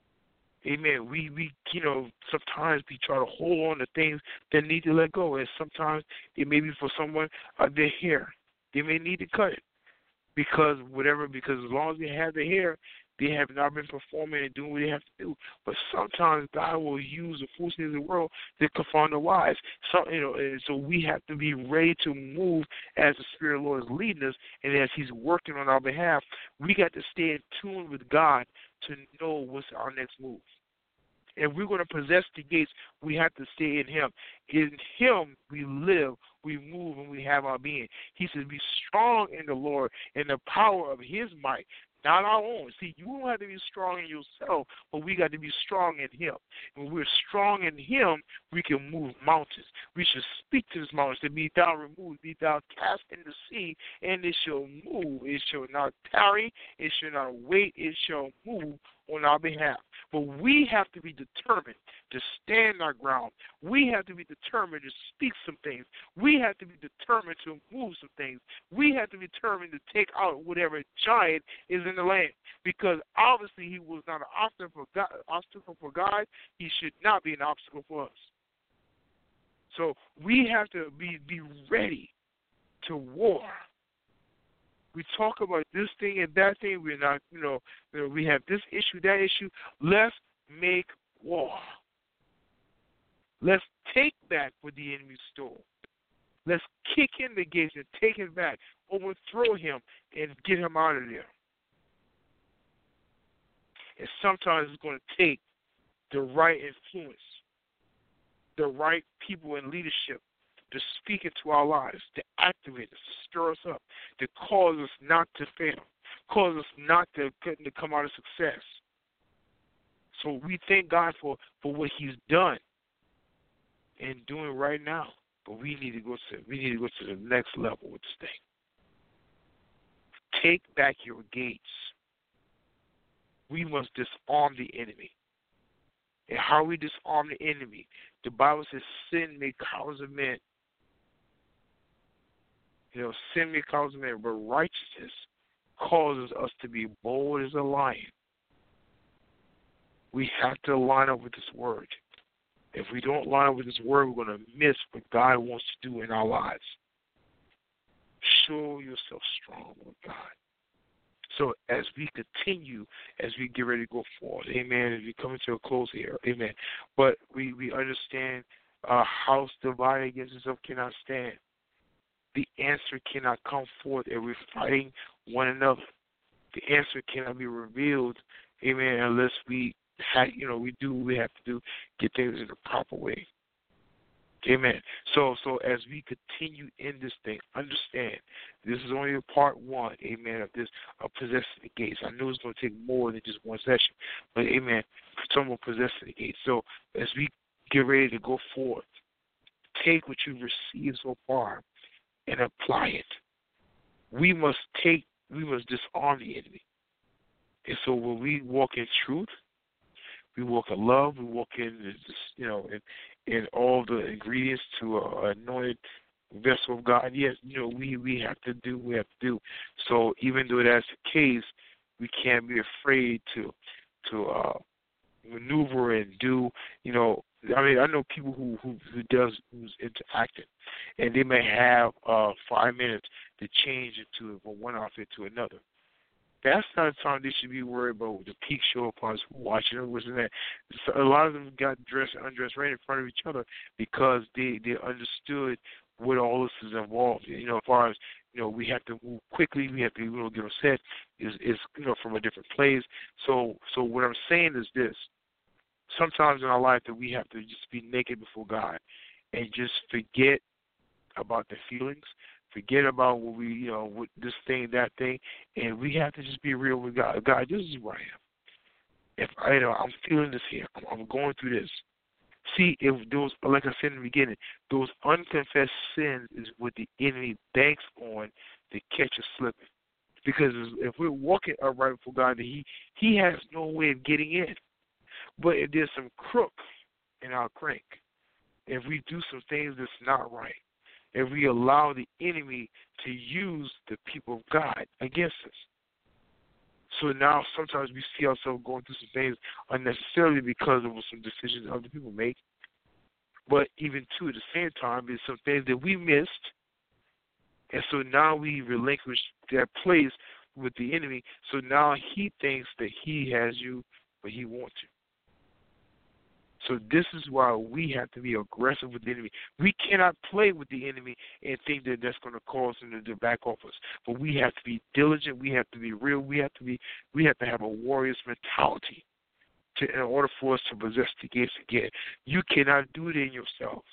Amen. We, we, you know, sometimes we try to hold on to things that need to let go. And sometimes it may be for someone, uh, their hair. They may need to cut it because whatever, because as long as they have the hair, they have not been performing and doing what they have to do. But sometimes God will use the foolishness of the world to confound the wise. So, you know, and so we have to be ready to move as the Spirit of the Lord is leading us and as He's working on our behalf. We got to stay in tune with God to know what's our next move. If we're going to possess the gates, we have to stay in Him. In Him we live, we move, and we have our being. He says, be strong in the Lord and the power of His might, not our own. See, you don't have to be strong in yourself, but we got to be strong in Him. And when we're strong in Him, we can move mountains. We should speak to this mountain, to be thou removed, be thou cast in the sea, and it shall move. It shall not tarry, it shall not wait, it shall move on our behalf. But we have to be determined to stand our ground. We have to be determined to speak some things. We have to be determined to move some things. We have to be determined to take out whatever giant is in the land. Because obviously He was not an obstacle for God. Obstacle for God. He should not be an obstacle for us. So we have to be, be ready to war. We talk about this thing and that thing. We're not, you know, you know, we have this issue, that issue. Let's make war. Let's take back what the enemy stole. Let's kick in the gates and take it back, overthrow him, and get him out of there. And sometimes it's going to take the right influence, the right people in leadership to speak into our lives, to activate us, to stir us up, to cause us not to fail, cause us not to, to come out of success. So we thank God for, for what he's done and doing right now. But we need to go to we need to go to the next level with this thing. Take back your gates. We must disarm the enemy. And how we disarm the enemy? The Bible says sin may cause a man. You know, sin may cause a man, but righteousness causes us to be bold as a lion. We have to line up with this word. If we don't line up with this word, we're going to miss what God wants to do in our lives. Show yourself strong, Lord God. So as we continue, as we get ready to go forward, amen, as we come into a close here, amen. But we, we understand a house divided against itself cannot stand. The answer cannot come forth if we're fighting one another. The answer cannot be revealed, amen, unless we How, you know, we do what we have to do, get things in the proper way. Amen. So so as we continue in this thing, understand this is only a part one, amen, of this of possessing the gates. I know it's going to take more than just one session, but amen, someone possessing the gates. So as we get ready to go forth, take what you've received so far and apply it. We must take, we must disarm the enemy. And so when we walk in truth, we walk in love. We walk in, you know, in, in all the ingredients to an anointed vessel of God. Yes, you know, we, we have to do what we have to do. So even though that's the case, we can't be afraid to to uh, maneuver and do, you know. I mean, I know people who who, who does who's into acting, and they may have uh, five minutes to change into from one outfit to another. That's not the time they should be worried about the peak show upon watching it, wasn't that? So a lot of them got dressed and undressed right in front of each other because they, they understood what all this is involved. You know, as far as, you know, we have to move quickly, we have to, you know, get set is is you know, from a different place. So so what I'm saying is this. Sometimes in our life that we have to just be naked before God and just forget about the feelings. Forget about what we, you know, what this thing, that thing, and we have to just be real with God. God, this is where I am. If I, you know, I'm feeling this here, I'm going through this. See, if those, like I said in the beginning, those unconfessed sins is what the enemy banks on to catch us slipping. Because if we're walking upright before God, he he has no way of getting in. But if there's some crook in our crank, if we do some things that's not right, if we allow the enemy to use the people of God against us. So now sometimes we see ourselves going through some things unnecessarily because of some decisions other people make. But even too, at the same time, there's some things that we missed. And so now we relinquish that place with the enemy. So now he thinks that he has you, but he wants you. So this is why we have to be aggressive with the enemy. We cannot play with the enemy and think that that's going to cause him to back off us. But we have to be diligent. We have to be real. We have to be. We have to have a warrior's mentality to, in order for us to possess the gates again. You cannot do it in yourself.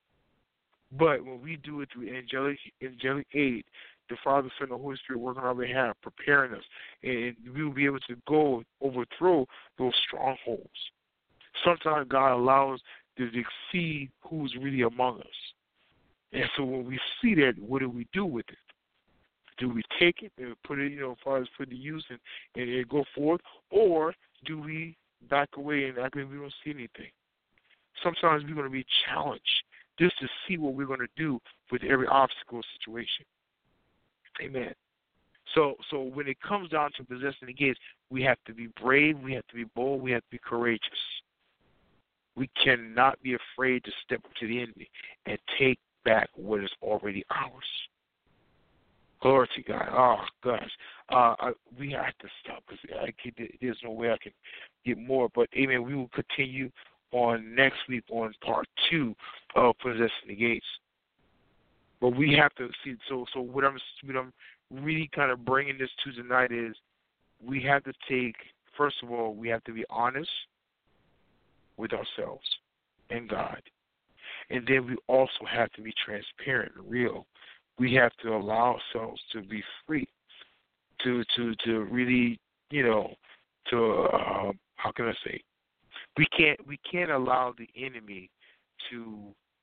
But when we do it through angelic angelic aid, the Father, Son, and the Holy Spirit working on our behalf, preparing us, and we will be able to go overthrow those strongholds. Sometimes God allows to exceed who's really among us. And so when we see that, what do we do with it? Do we take it and put it, you know, as far as put the use and, and, and go forward, or do we back away and act like we don't see anything? Sometimes we're going to be challenged just to see what we're going to do with every obstacle situation. Amen. So so when it comes down to possessing the gates, we have to be brave, we have to be bold, we have to be courageous. We cannot be afraid to step up to the enemy and take back what is already ours. Glory to God. Oh, gosh. Uh, I, we have to stop because there's no way I can get more. But, amen, we will continue on next week on part two of Possessing the Gates. But we have to see, so so what I'm, what I'm really kind of bringing this to tonight is we have to take, first of all, we have to be honest with ourselves and God. And then we also have to be transparent and real. We have to allow ourselves to be free, to to to really, you know, to uh, how can I say? We can't we can't allow the enemy to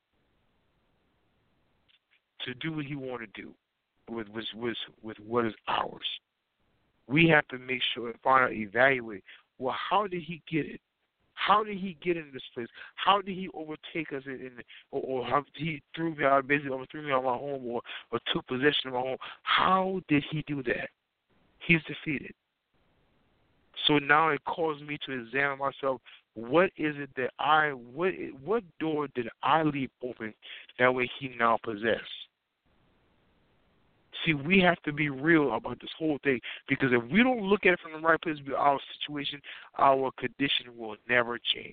to do what he want to do with with with with what is ours. We have to make sure and find out, evaluate. Well, how did he get it? How did he get in this place? How did he overtake us in, in or, or how he threw me out, basically overthrew me out of my home, or, or took possession of my home? How did he do that? He's defeated. So now it calls me to examine myself. What is it that I what what door did I leave open that way he now possessed? See, we have to be real about this whole thing, because if we don't look at it from the right place, our situation, our condition will never change.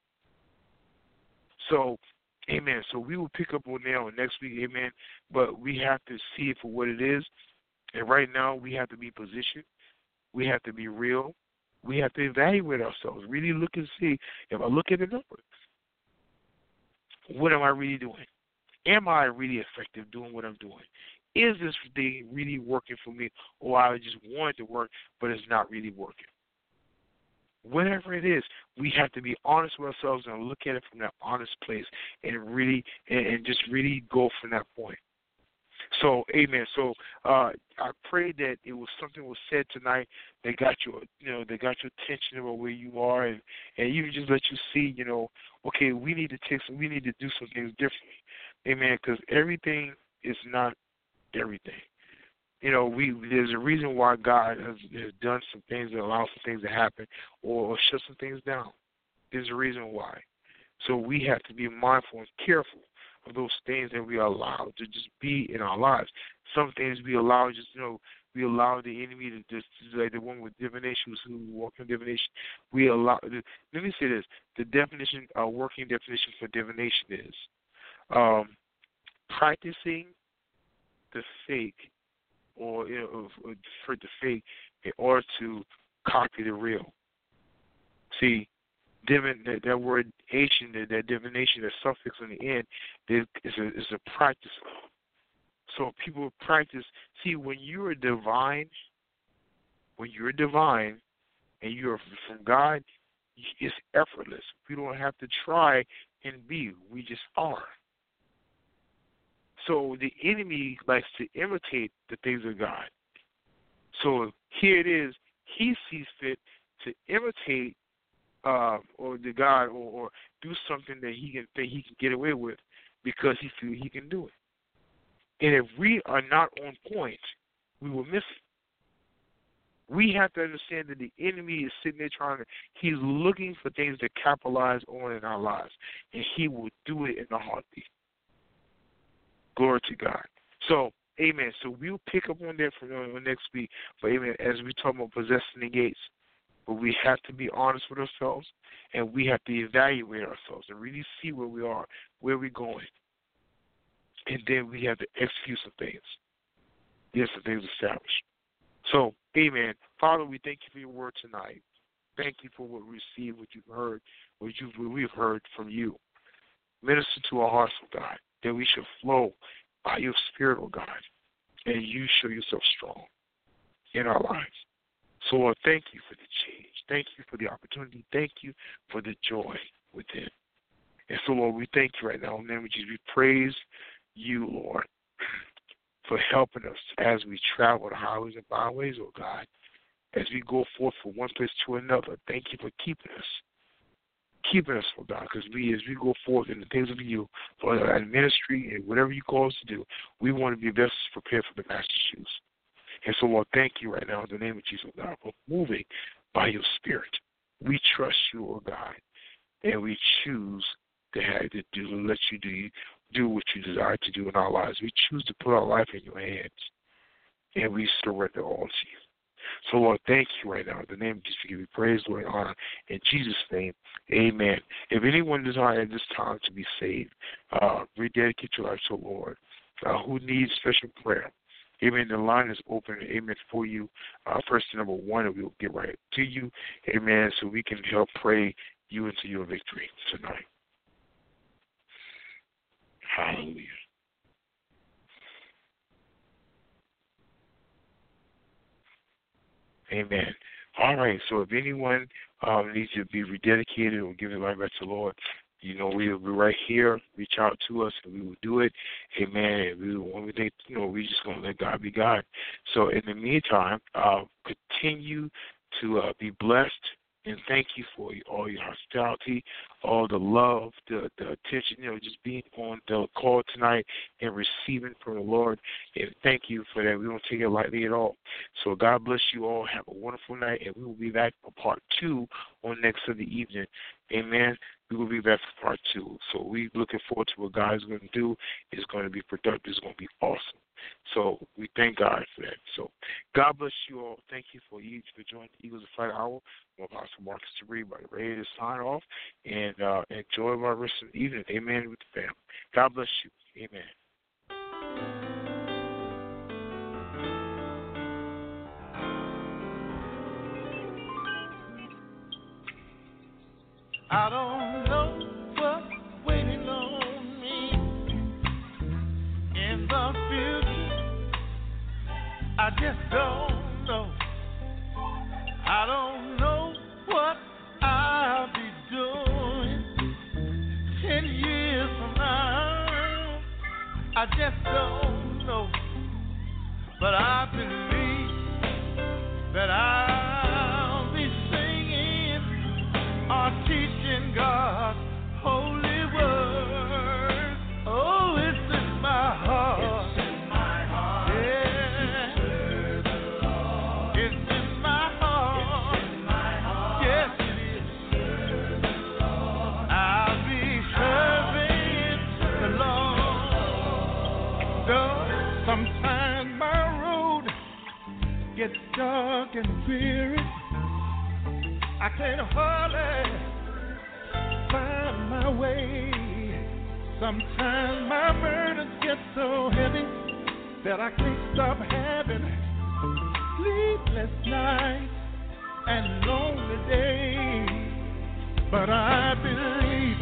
So, amen. So we will pick up on that on next week, amen. But we have to see it for what it is. And right now, we have to be positioned. We have to be real. We have to evaluate ourselves, really look and see. If I look at the numbers, what am I really doing? Am I really effective doing what I'm doing? Is this thing really working for me, or I just want it to work, but it's not really working? Whatever it is, we have to be honest with ourselves and look at it from that honest place, and really, and, and just really go from that point. So, amen. So, uh, I pray that it was something was said tonight that got your, you know, that got your attention about where you are, and and even just let you see, you know, okay, we need to take some, we need to do some things differently, amen. Because everything is not everything. You know, we there's a reason why God has, has done some things that allow some things to happen, or, or shut some things down. There's a reason why. So we have to be mindful and careful of those things that we allow to just be in our lives. Some things we allow just, you know, we allow the enemy to just, like the one with divination, who walk in divination. We allow, let me say this, the definition, uh, working definition for divination is um, practicing the fake, or, you know, for the fake in order to copy the real. See, Divin, that, that word Asian, that, that divination, that suffix on the end, is a, is a practice. So people practice. See, when you're divine, when you're divine, and you're from God, it's effortless. We don't have to try and be. We just are. So the enemy likes to imitate the things of God. So here it is. He sees fit to imitate uh, or the God, or, or do something that he can think he can get away with because he feels he can do it. And if we are not on point, we will miss it. We have to understand that the enemy is sitting there trying to, he's looking for things to capitalize on in our lives, and he will do it in a heartbeat. Glory to God. So, amen. So we'll pick up on that from uh, next week. But, amen, as we talk about possessing the gates. But we have to be honest with ourselves, and we have to evaluate ourselves and really see where we are, where we're going. And then we have to execute some things. Get some things established. So, amen. Father, we thank you for your word tonight. Thank you for what we received, what you've heard, what, you've, what we've heard from you. Minister to our hearts, oh God, that we should flow by your Spirit, oh God, and you show yourself strong in our lives. So, Lord, thank you for the change. Thank you for the opportunity. Thank you for the joy within. And so, Lord, we thank you right now. In the name of Jesus, we praise you, Lord, for helping us as we travel the highways and byways, oh God, as we go forth from one place to another. Thank you for keeping us. Keeping us, oh God, because we, as we go forth in the things of you, for our ministry and whatever you call us to do, we want to be vessels prepared for the Master's use. And so, Lord, thank you right now in the name of Jesus, oh God, for moving by your Spirit. We trust you, oh God. and we choose to have to do, let you do, do what you desire to do in our lives. We choose to put our life in your hands, and we surrender all to you. So, Lord, thank you right now. In the name of Jesus, we give you praise, Lord, and honor. In Jesus' name, amen. If anyone desires at this time to be saved, uh, rededicate your life to the Lord, uh, who needs special prayer, amen, the line is open, amen, for you. Uh, first to number one, and we will get right to you, amen, so we can help pray you into your victory tonight. Hallelujah. Amen. All right, so if anyone um, needs to be rededicated or give their life back to the Lord, you know, we will be right here. Reach out to us, and we will do it. Amen. And we will, when we think, you know, we're just going to let God be God. So in the meantime, uh, continue to uh, be blessed. And thank you for all your hospitality, all the love, the, the attention, you know, just being on the call tonight and receiving from the Lord. And thank you for that. We don't take it lightly at all. So God bless you all. Have a wonderful night, and we will be back for part two on next Sunday evening. Amen. We will be back for part two. So we're looking forward to what God is going to do. It's going to be productive. It's going to be awesome. So we thank God for that. So God bless you all. Thank you for each for joining the Eagles of Fight Hour. I'm Apostle Marcus Three, by ready to sign off and uh, enjoy my rest of the evening. Amen with the family. God bless you. Amen. I don't know what's waiting on me in the future. I just don't know. I don't know what I'll be doing ten years from now. I just don't know. But I believe that I'll be singing or teaching God's holy word. Oh, it's in my heart. It's in my heart. Yeah. To serve the Lord. It's in my heart. It's in my heart. Yes, it is. To serve the Lord. I'll be serving the Lord. Though sometimes my road gets dark and weary, I can't hardly find my way. Sometimes my burdens get so heavy that I can't stop having sleepless nights and lonely days. But I believe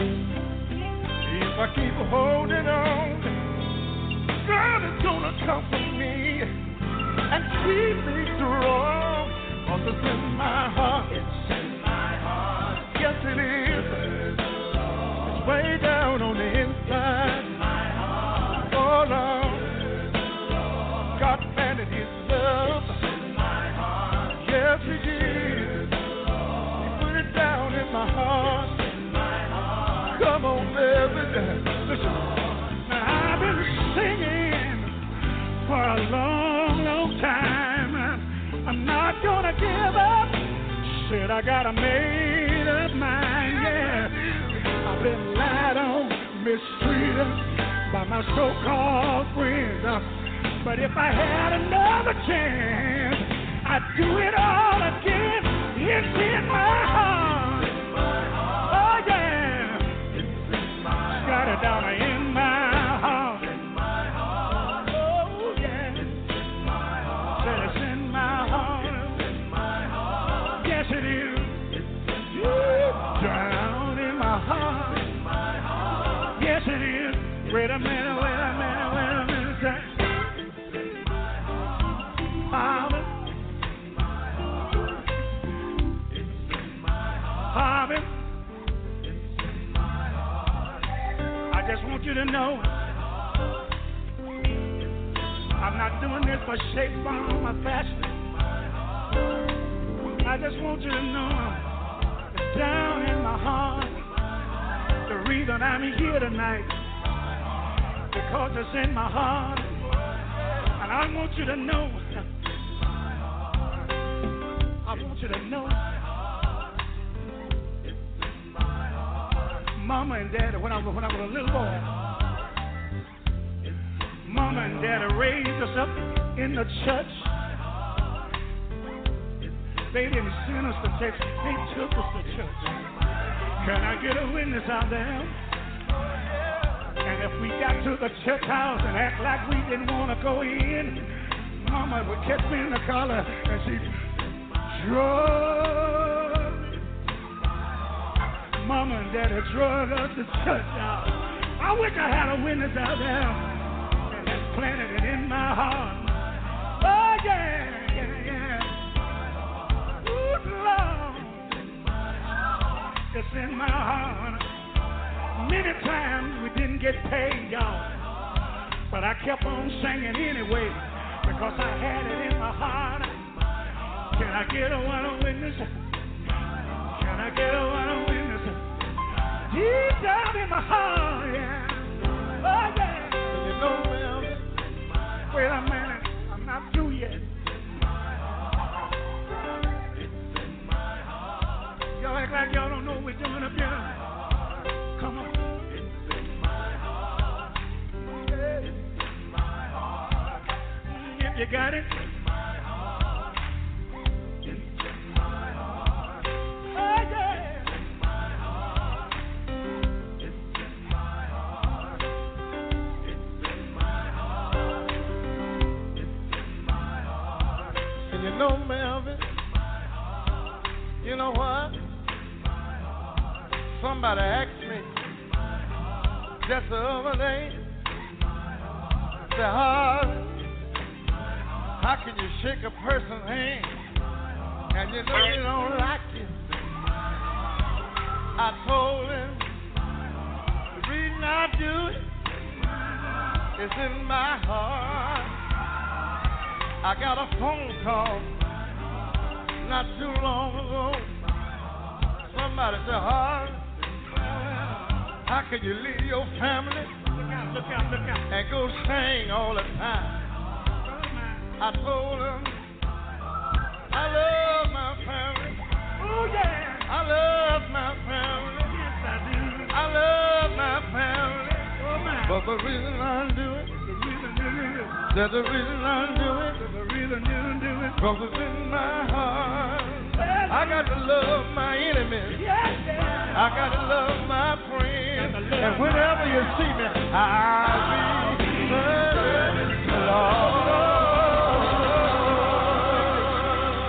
if I keep holding on, God is gonna comfort me and keep me strong. Cause it's in my heart. It's in my heart. Yes, it is. It's way down on the inside. It's in my heart. Oh, Lord. God planted His love. It's in my heart. Yes, He did. He put it down in my heart. It's in my heart. Come on, baby. Listen. Now, I've been singing for a long, long time. I'm not gonna give up. Said I got a made up mind, yeah. I've been lied on, mistreated by my so-called friends. Uh, but if I had another chance, I'd do it all again. It's in my heart. Oh yeah. Got it down in my heart. Yes, it is. Wait a minute, wait a minute, wait a minute. It's in my heart. Harvey. It's in my heart. Harvey. It's in my heart. I just want you to know I'm not doing this for shape, form, or fashion. I just want you to know it's down in my heart. The reason I'm here tonight, because it's in my heart. And I want you to know, I want you to know, it's in my heart. Mama and Daddy, when I was when I was a little boy, Mama and Daddy raised us up in the church. They didn't send us to church, they took us to church. Can I get a witness out there? And if we got to the church house and act like we didn't want to go in, Mama would catch me in the collar and she'd drug. Mama and Daddy drug us to church house. I wish I had a witness out there and had planted it in my heart. Oh yeah, yeah, yeah. Good Lord, it's in my heart. Many times we didn't get paid, y'all, but I kept on singing anyway because I had it in my heart. Can I get a one witness? Can I get a one witness? Deep down in my heart, yeah. Oh yeah. You know, well, wait a minute, I'm not through yet. Y'all act like y'all don't know what we're doing up here. Come on. If you got it. Oh, yeah. And you know, Melvin, you know what? Somebody asked me just the other day, said, Harvey, how can you shake a person's hand and you know you don't like it? I told him the reason I do it is in my heart. I got a phone call not too long ago. Somebody said, Harvey, how can you leave your family look out, look out, look out. and go sing all the time? I told him I love my family. Oh yeah. I love my family. Yes, I do. I love my family. Oh my. But the reason I do it, the reason you do it, that the reason I do it, the reason you do it, because it's in my heart. Yes. I got to love my enemies. Yes, yes. I got to love my friends. And whenever you see me, I'll be